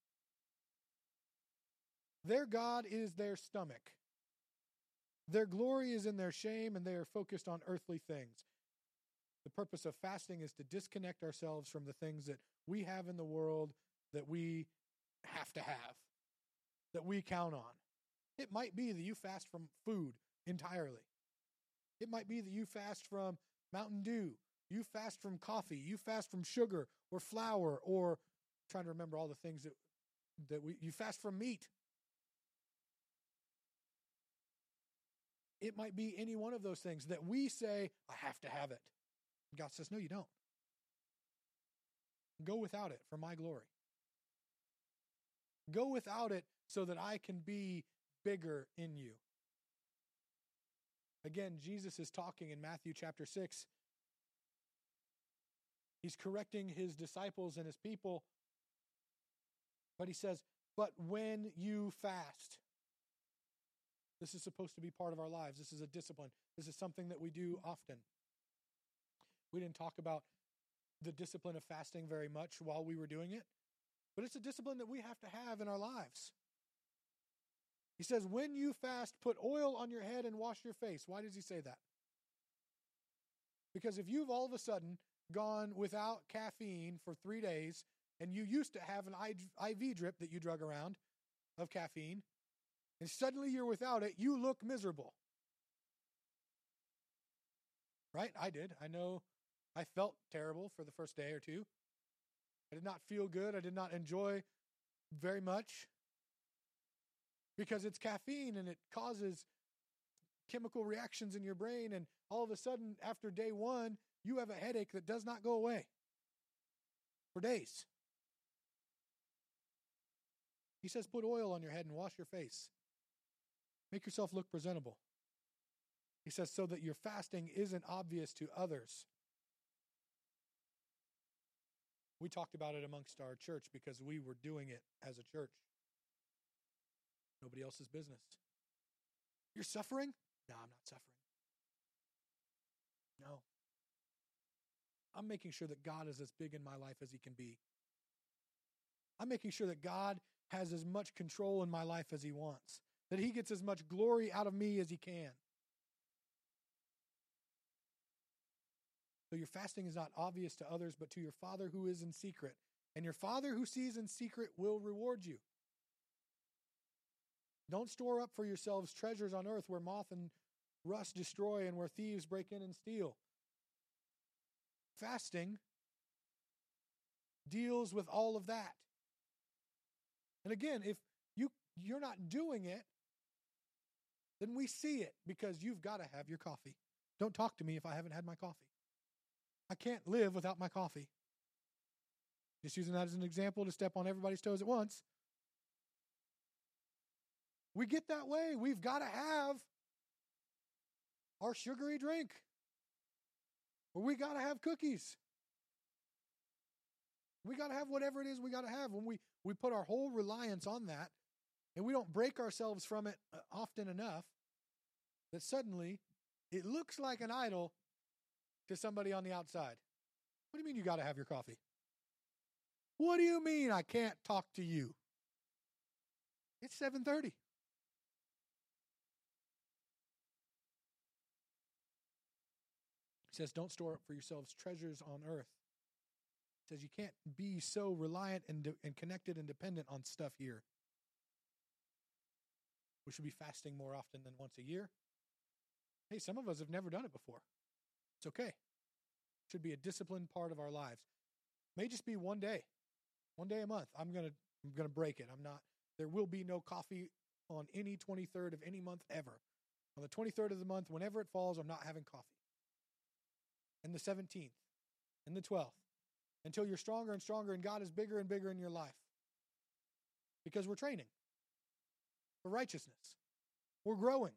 S1: Their God is their stomach. Their glory is in their shame, and they are focused on earthly things. The purpose of fasting is to disconnect ourselves from the things that we have in the world that we have to have, that we count on. It might be that you fast from food entirely. It might be that you fast from Mountain Dew. You fast from coffee. You fast from sugar or flour, or I'm trying to remember all the things that, that we, you fast from meat. It might be any one of those things that we say, I have to have it. God says, no, you don't. Go without it for my glory. Go without it so that I can be bigger in you. Again, Jesus is talking in Matthew chapter six. He's correcting his disciples and his people. But he says, but when you fast, this is supposed to be part of our lives. This is a discipline. This is something that we do often. We didn't talk about the discipline of fasting very much while we were doing it, but it's a discipline that we have to have in our lives. He says, when you fast, put oil on your head and wash your face. Why does he say that? Because if you've all of a sudden gone without caffeine for three days, and you used to have an I V drip that you drug around of caffeine, and suddenly you're without it, you look miserable. Right? I did. I know I felt terrible for the first day or two. I did not feel good. I did not enjoy very much because it's caffeine and it causes chemical reactions in your brain, and all of a sudden, after day one, you have a headache that does not go away for days. He says, put oil on your head and wash your face. Make yourself look presentable. He says, so that your fasting isn't obvious to others. We talked about it amongst our church because we were doing it as a church. Nobody else's business. You're suffering? No, I'm not suffering. No. I'm making sure that God is as big in my life as he can be. I'm making sure that God has as much control in my life as he wants, that he gets as much glory out of me as he can. So your fasting is not obvious to others, but to your Father who is in secret. And your Father who sees in secret will reward you. Don't store up for yourselves treasures on earth where moth and rust destroy and where thieves break in and steal. Fasting deals with all of that. And again, if you, you're not doing it, then we see it because you've got to have your coffee. Don't talk to me if I haven't had my coffee. I can't live without my coffee. Just using that as an example to step on everybody's toes at once. We get that way. We've got to have our sugary drink. Or we got to have cookies. We got to have whatever it is we got to have. When we, we put our whole reliance on that, and we don't break ourselves from it often enough, that suddenly it looks like an idol to somebody on the outside. What do you mean you got to have your coffee? What do you mean I can't talk to you? It's seven thirty. He says, don't store up for yourselves treasures on earth. He says you can't be so reliant and, de- and connected and dependent on stuff here. We should be fasting more often than once a year. Hey, some of us have never done it before. It's okay. It should be a disciplined part of our lives. May just be one day, one day a month. I'm gonna, I'm gonna break it. I'm not. There will be no coffee on any twenty-third of any month ever. On the twenty-third of the month, whenever it falls, I'm not having coffee. And the seventeenth, and the twelfth, until you're stronger and stronger, and God is bigger and bigger in your life. Because we're training for righteousness. We're growing.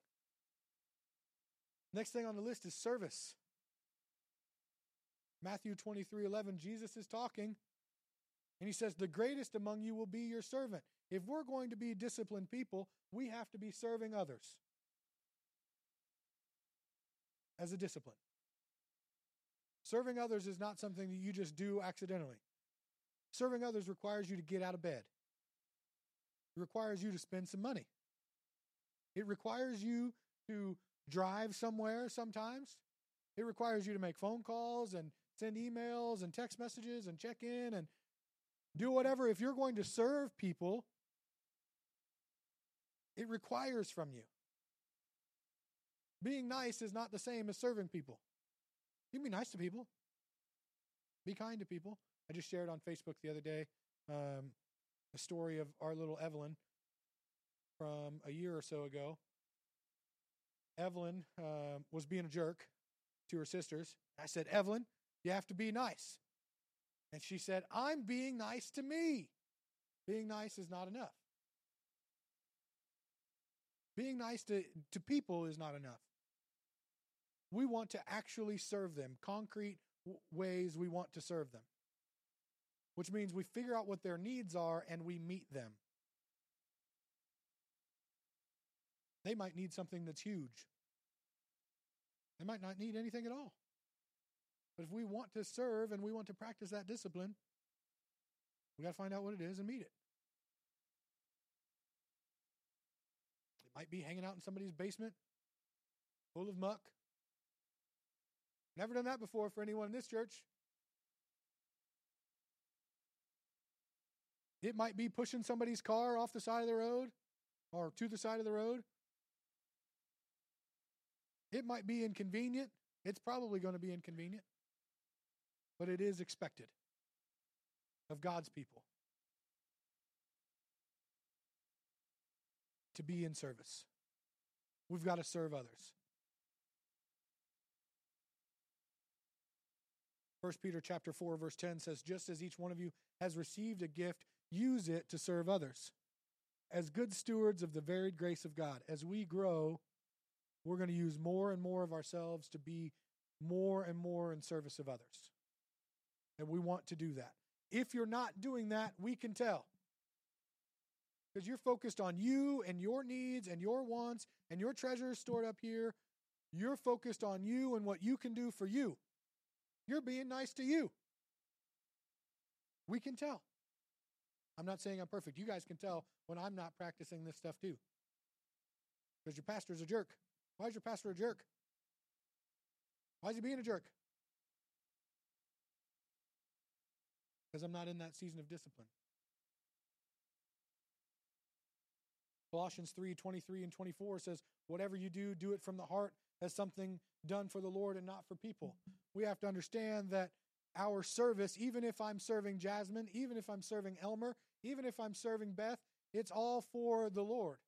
S1: Next thing on the list is service. Matthew twenty-three eleven, Jesus is talking, and he says, the greatest among you will be your servant. If we're going to be disciplined people, we have to be serving others as a discipline. Serving others is not something that you just do accidentally. Serving others requires you to get out of bed. It requires you to spend some money. It requires you to drive somewhere sometimes. It requires you to make phone calls and send emails and text messages and check in and do whatever. If you're going to serve people, it requires from you. Being nice is not the same as serving people. You can be nice to people. Be kind to people. I just shared on Facebook the other day um, a story of our little Evelyn from a year or so ago. Evelyn uh, was being a jerk to her sisters. I said, Evelyn, you have to be nice. And she said, I'm being nice to me. Being nice is not enough. Being nice to, to people is not enough. We want to actually serve them, concrete w- ways we want to serve them, which means we figure out what their needs are and we meet them. They might need something that's huge. They might not need anything at all. But if we want to serve and we want to practice that discipline, we got to find out what it is and meet it. It might be hanging out in somebody's basement full of muck. Never done that before for anyone in this church. It might be pushing somebody's car off the side of the road or to the side of the road. It might be inconvenient. It's probably going to be inconvenient. But it is expected of God's people to be in service. We've got to serve others. First Peter chapter four, verse ten says, just as each one of you has received a gift, use it to serve others as good stewards of the varied grace of God. As we grow, we're going to use more and more of ourselves to be more and more in service of others. And we want to do that. If you're not doing that, we can tell. Because you're focused on you and your needs and your wants and your treasures stored up here. You're focused on you and what you can do for you. You're being nice to you. We can tell. I'm not saying I'm perfect. You guys can tell when I'm not practicing this stuff too. Because your pastor's a jerk. Why is your pastor a jerk? Why is he being a jerk? Because I'm not in that season of discipline. Colossians three, twenty-three and twenty-four says, whatever you do, do it from the heart as something done for the Lord and not for people. We have to understand that our service, even if I'm serving Jasmine, even if I'm serving Elmer, even if I'm serving Beth, it's all for the Lord.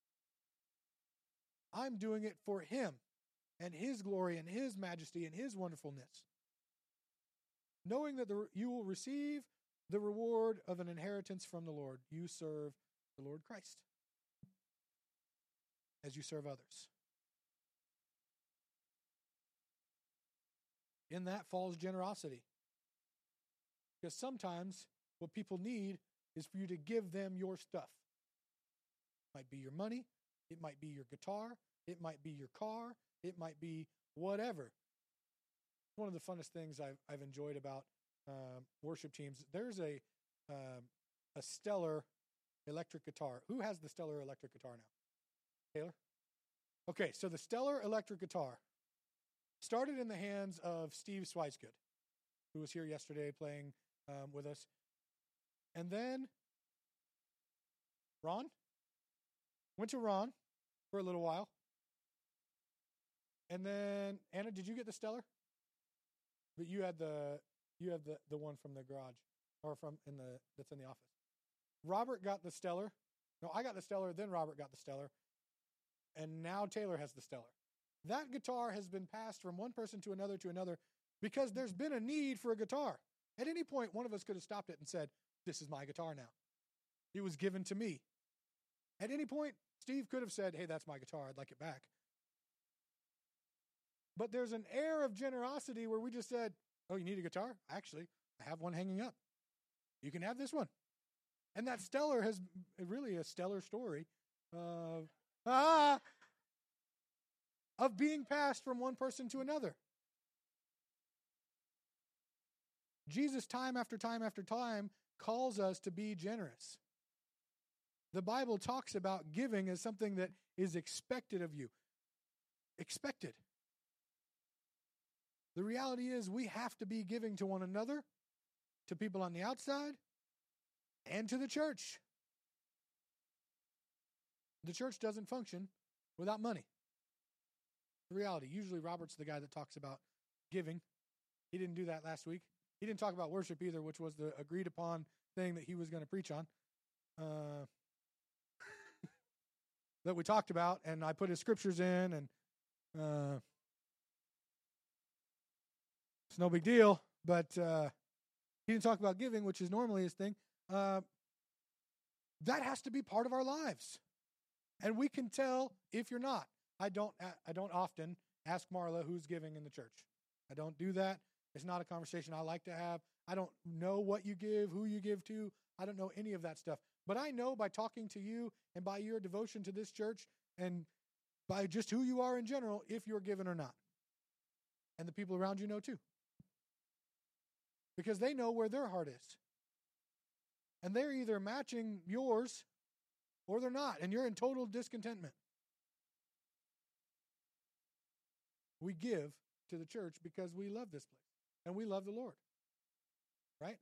S1: I'm doing it for Him and His glory and His majesty and His wonderfulness. Knowing that the, you will receive the reward of an inheritance from the Lord. You serve the Lord Christ as you serve others. In that falls generosity. Because sometimes what people need is for you to give them your stuff. It might be your money. It might be your guitar. It might be your car. It might be whatever. One of the funnest things I've, I've enjoyed about um, worship teams, there's a um, a Stellar electric guitar. Who has the Stellar electric guitar now? Taylor? Okay, so the Stellar electric guitar started in the hands of Steve Swicegood, who was here yesterday playing um, with us. And then Ron? Went to Ron for a little while. And then, Anna, did you get the Stellar? But you had the you had the, the one from the garage, or from in the that's in the office. Robert got the Stellar. No, I got the Stellar, then Robert got the Stellar. And now Taylor has the Stellar. That guitar has been passed from one person to another to another because there's been a need for a guitar. At any point, one of us could have stopped it and said, this is my guitar now. It was given to me. At any point, Steve could have said, hey, that's my guitar. I'd like it back. But there's an air of generosity where we just said, oh, you need a guitar? Actually, I have one hanging up. You can have this one. And that Stellar has really a stellar story of, ah, of being passed from one person to another. Jesus, time after time after time, calls us to be generous. The Bible talks about giving as something that is expected of you. Expected. The reality is we have to be giving to one another, to people on the outside, and to the church. The church doesn't function without money. The reality, usually Robert's the guy that talks about giving. He didn't do that last week. He didn't talk about worship either, which was the agreed upon thing that he was going to preach on. Uh, that we talked about, and I put his scriptures in, and uh, it's no big deal, but uh, he didn't talk about giving, which is normally his thing. Uh, that has to be part of our lives. And we can tell if you're not. I don't I don't often ask Marla who's giving in the church. I don't do that. It's not a conversation I like to have. I don't know what you give, who you give to. I don't know any of that stuff. But I know by talking to you and by your devotion to this church and by just who you are in general, if you're given or not. And the people around you know too. Because they know where their heart is. And they're either matching yours or they're not. And you're in total discontentment. We give to the church because we love this place. And we love the Lord. Right?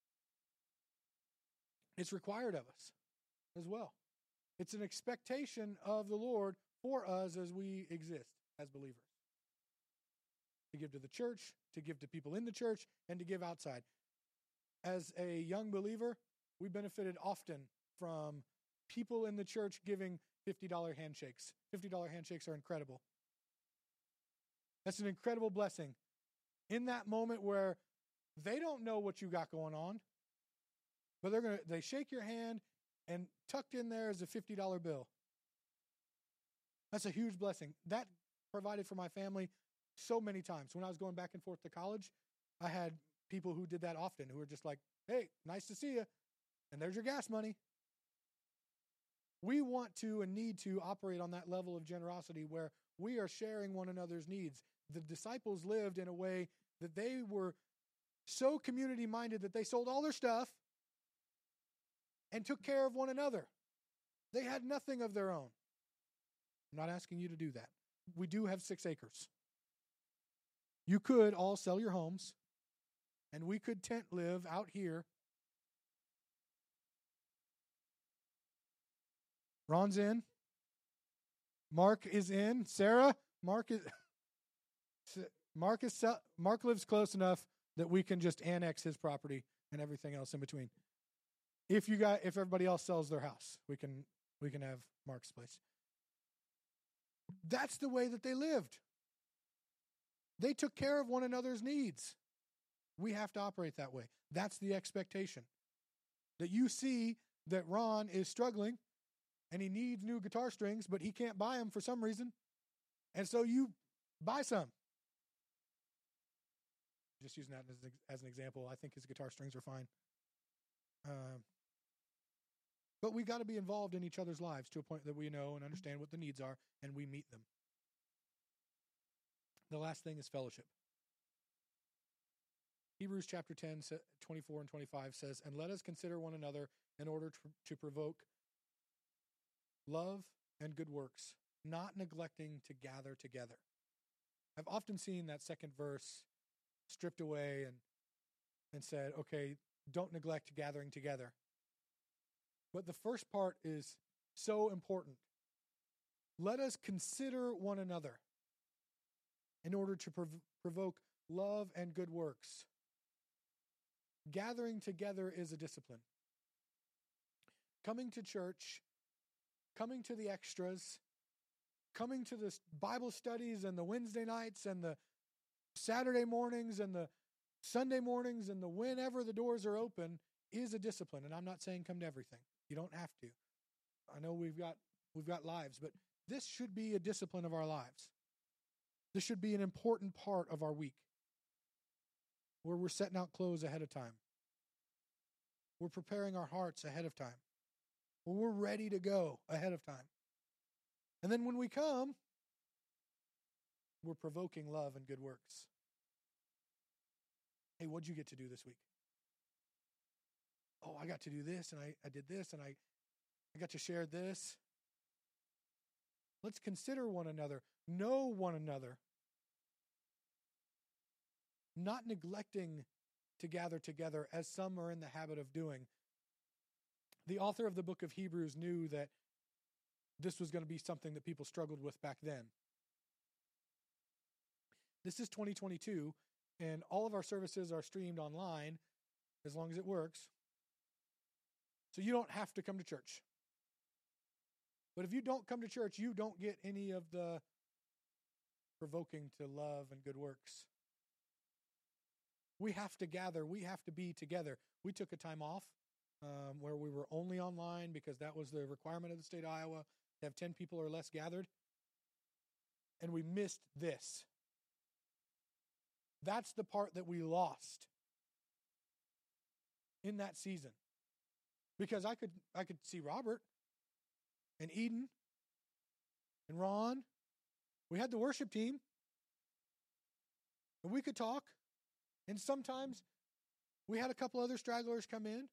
S1: It's required of us as well. It's an expectation of the Lord for us as we exist as believers. To give to the church, to give to people in the church, and to give outside. As a young believer, we benefited often from people in the church giving fifty dollars handshakes. fifty dollars handshakes are incredible. That's an incredible blessing. In that moment where They don't know what you got going on, but they're gonna they shake your hand, and tucked in there is a fifty dollar bill. That's a huge blessing. That provided for my family so many times. When I was going back and forth to college, I had people who did that often, who were just like, hey, nice to see you, and there's your gas money. We want to and need to operate on that level of generosity where we are sharing one another's needs. The disciples lived in a way that they were so community-minded that they sold all their stuff and took care of one another. They had nothing of their own. I'm not asking you to do that. We do have six acres. You could all sell your homes, and we could tent live out here. Ron's in. Mark is in. Sarah, Mark is Mark is Mark lives close enough that we can just annex his property and everything else in between. If you got if everybody else sells their house, we can we can have Mark's place. That's the way that they lived. They took care of one another's needs. We have to operate that way. That's the expectation. That you see that Ron is struggling and he needs new guitar strings, but he can't buy them for some reason. And so you buy some. Just using that as, as an example, I think his guitar strings are fine. Um, but we got to be involved in each other's lives to a point that we know and understand what the needs are, and we meet them. The last thing is fellowship. Hebrews chapter ten, twenty-four and twenty-five says, and let us consider one another in order to, to provoke love and good works, not neglecting to gather together. I've often seen that second verse stripped away and and said, okay, don't neglect gathering together. But the first part is so important. Let us consider one another in order to prov- provoke love and good works. Gathering together is a discipline. Coming to church, coming to the extras, coming to the Bible studies and the Wednesday nights and the Saturday mornings and the Sunday mornings and the whenever the doors are open is a discipline. And I'm not saying come to everything. You don't have to. I know we've got we've got lives, but this should be a discipline of our lives. This should be an important part of our week, where we're setting out clothes ahead of time. We're preparing our hearts ahead of time. Where we're ready to go ahead of time. And then when we come, we're provoking love and good works. Hey, what'd you get to do this week? Oh, I got to do this, and I, I did this, and I, I got to share this. Let's consider one another, know one another, not neglecting to gather together as some are in the habit of doing. The author of the book of Hebrews knew that this was going to be something that people struggled with back then. This is twenty twenty-two, and all of our services are streamed online as long as it works. So you don't have to come to church. But if you don't come to church, you don't get any of the provoking to love and good works. We have to gather. We have to be together. We took a time off um, where we were only online because that was the requirement of the state of Iowa to have ten people or less gathered. And we missed this. That's the part that we lost in that season. Because I could I could see Robert and Eden and Ron. We had the worship team. And we could talk. And sometimes we had a couple other stragglers come in.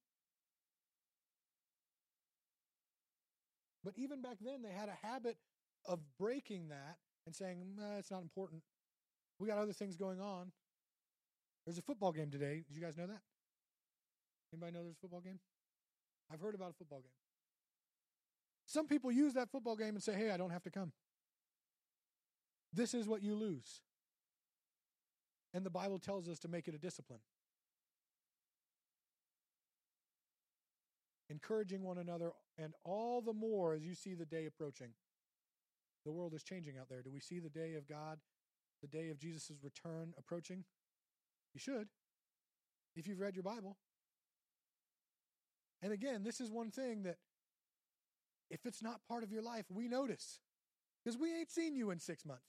S1: But even back then, they had a habit of breaking that and saying, nah, it's not important. We got other things going on. There's a football game today. Did you guys know that? Anybody know there's a football game? I've heard about a football game. Some people use that football game and say, hey, I don't have to come. This is what you lose. And the Bible tells us to make it a discipline. Encouraging one another, and all the more as you see the day approaching. The world is changing out there. Do we see the day of God, the day of Jesus' return approaching? You should. if you've read your Bible. And again, this is one thing that if it's not part of your life, we notice. Because we ain't seen you in six months.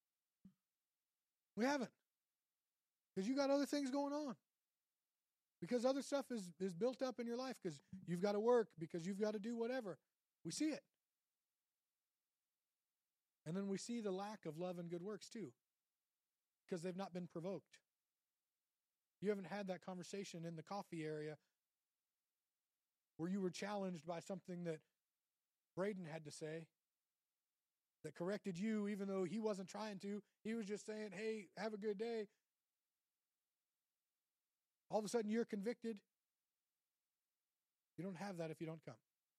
S1: We haven't. Because you got other things going on. Because other stuff is, is built up in your life. Because you've got to work. Because you've got to do whatever. We see it. And then we see the lack of love and good works too. Because they've not been provoked. You haven't had that conversation in the coffee area where you were challenged by something that Braden had to say that corrected you even though he wasn't trying to. He was just saying, hey, have a good day. All of a sudden you're convicted. You don't have that if you don't come.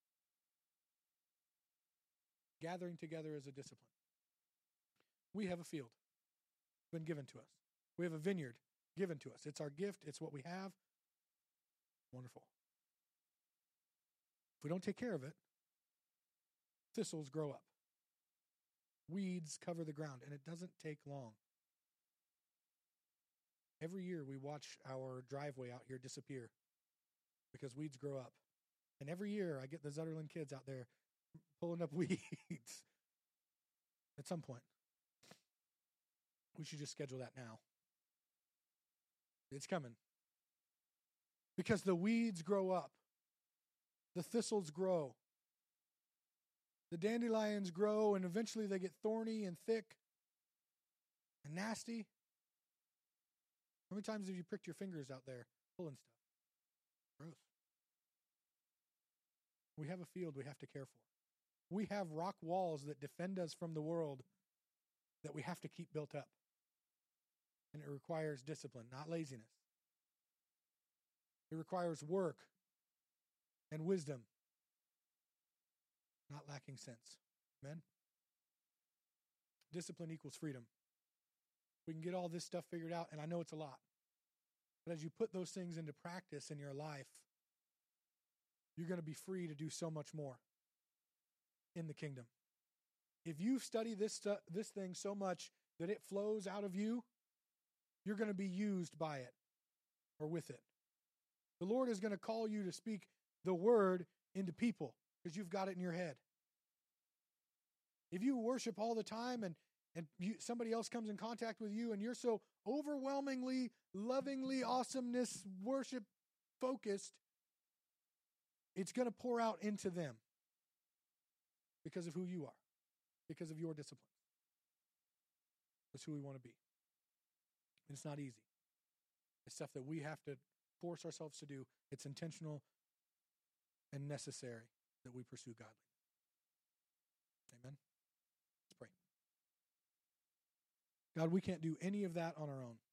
S1: Gathering together is a discipline. We have a field been given to us. We have a vineyard given to us. It's our gift. It's what we have. Wonderful. If we don't take care of it, thistles grow up. Weeds cover the ground, and it doesn't take long. Every year we watch our driveway out here disappear because weeds grow up. And every year I get the Zutterland kids out there pulling up weeds. At some point, we should just schedule that now. It's coming. Because the weeds grow up. The thistles grow. The dandelions grow, and eventually they get thorny and thick and nasty. How many times have you pricked your fingers out there pulling stuff? Gross. We have a field we have to care for. We have rock walls that defend us from the world that we have to keep built up. And it requires discipline, not laziness. It requires work and wisdom, not lacking sense. Amen? Discipline equals freedom. We can get all this stuff figured out, and I know it's a lot. But as you put those things into practice in your life, you're going to be free to do so much more in the kingdom. If you study this stu- this thing so much that it flows out of you, you're going to be used by it or with it. The Lord is going to call you to speak the word into people because you've got it in your head. If you worship all the time and, and you, somebody else comes in contact with you and you're so overwhelmingly, lovingly, awesomeness, worship focused, it's going to pour out into them because of who you are, because of your discipline. That's who we want to be. And it's not easy. It's stuff that we have to force ourselves to do. It's intentional and necessary that we pursue godliness. Amen? Let's pray. God, we can't do any of that on our own.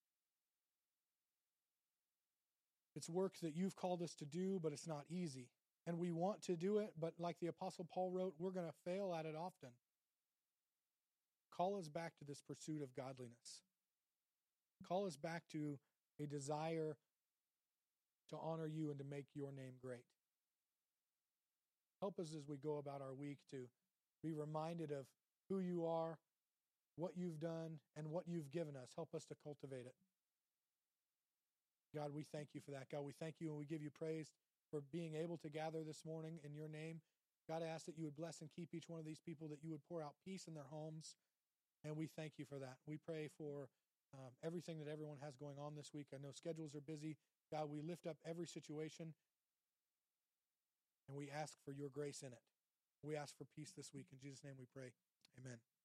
S1: It's work that you've called us to do, but it's not easy. And we want to do it, but like the Apostle Paul wrote, we're going to fail at it often. Call us back to this pursuit of godliness. Call us back to a desire to honor you and to make your name great. Help us as we go about our week to be reminded of who you are, what you've done, and what you've given us. Help us to cultivate it. God, we thank you for that. God, we thank you and we give you praise for being able to gather this morning in your name. God, I ask that you would bless and keep each one of these people, that you would pour out peace in their homes. And we thank you for that. We pray for um, everything that everyone has going on this week. I know schedules are busy. God, we lift up every situation and we ask for your grace in it. We ask for peace this week. In Jesus' name we pray. Amen.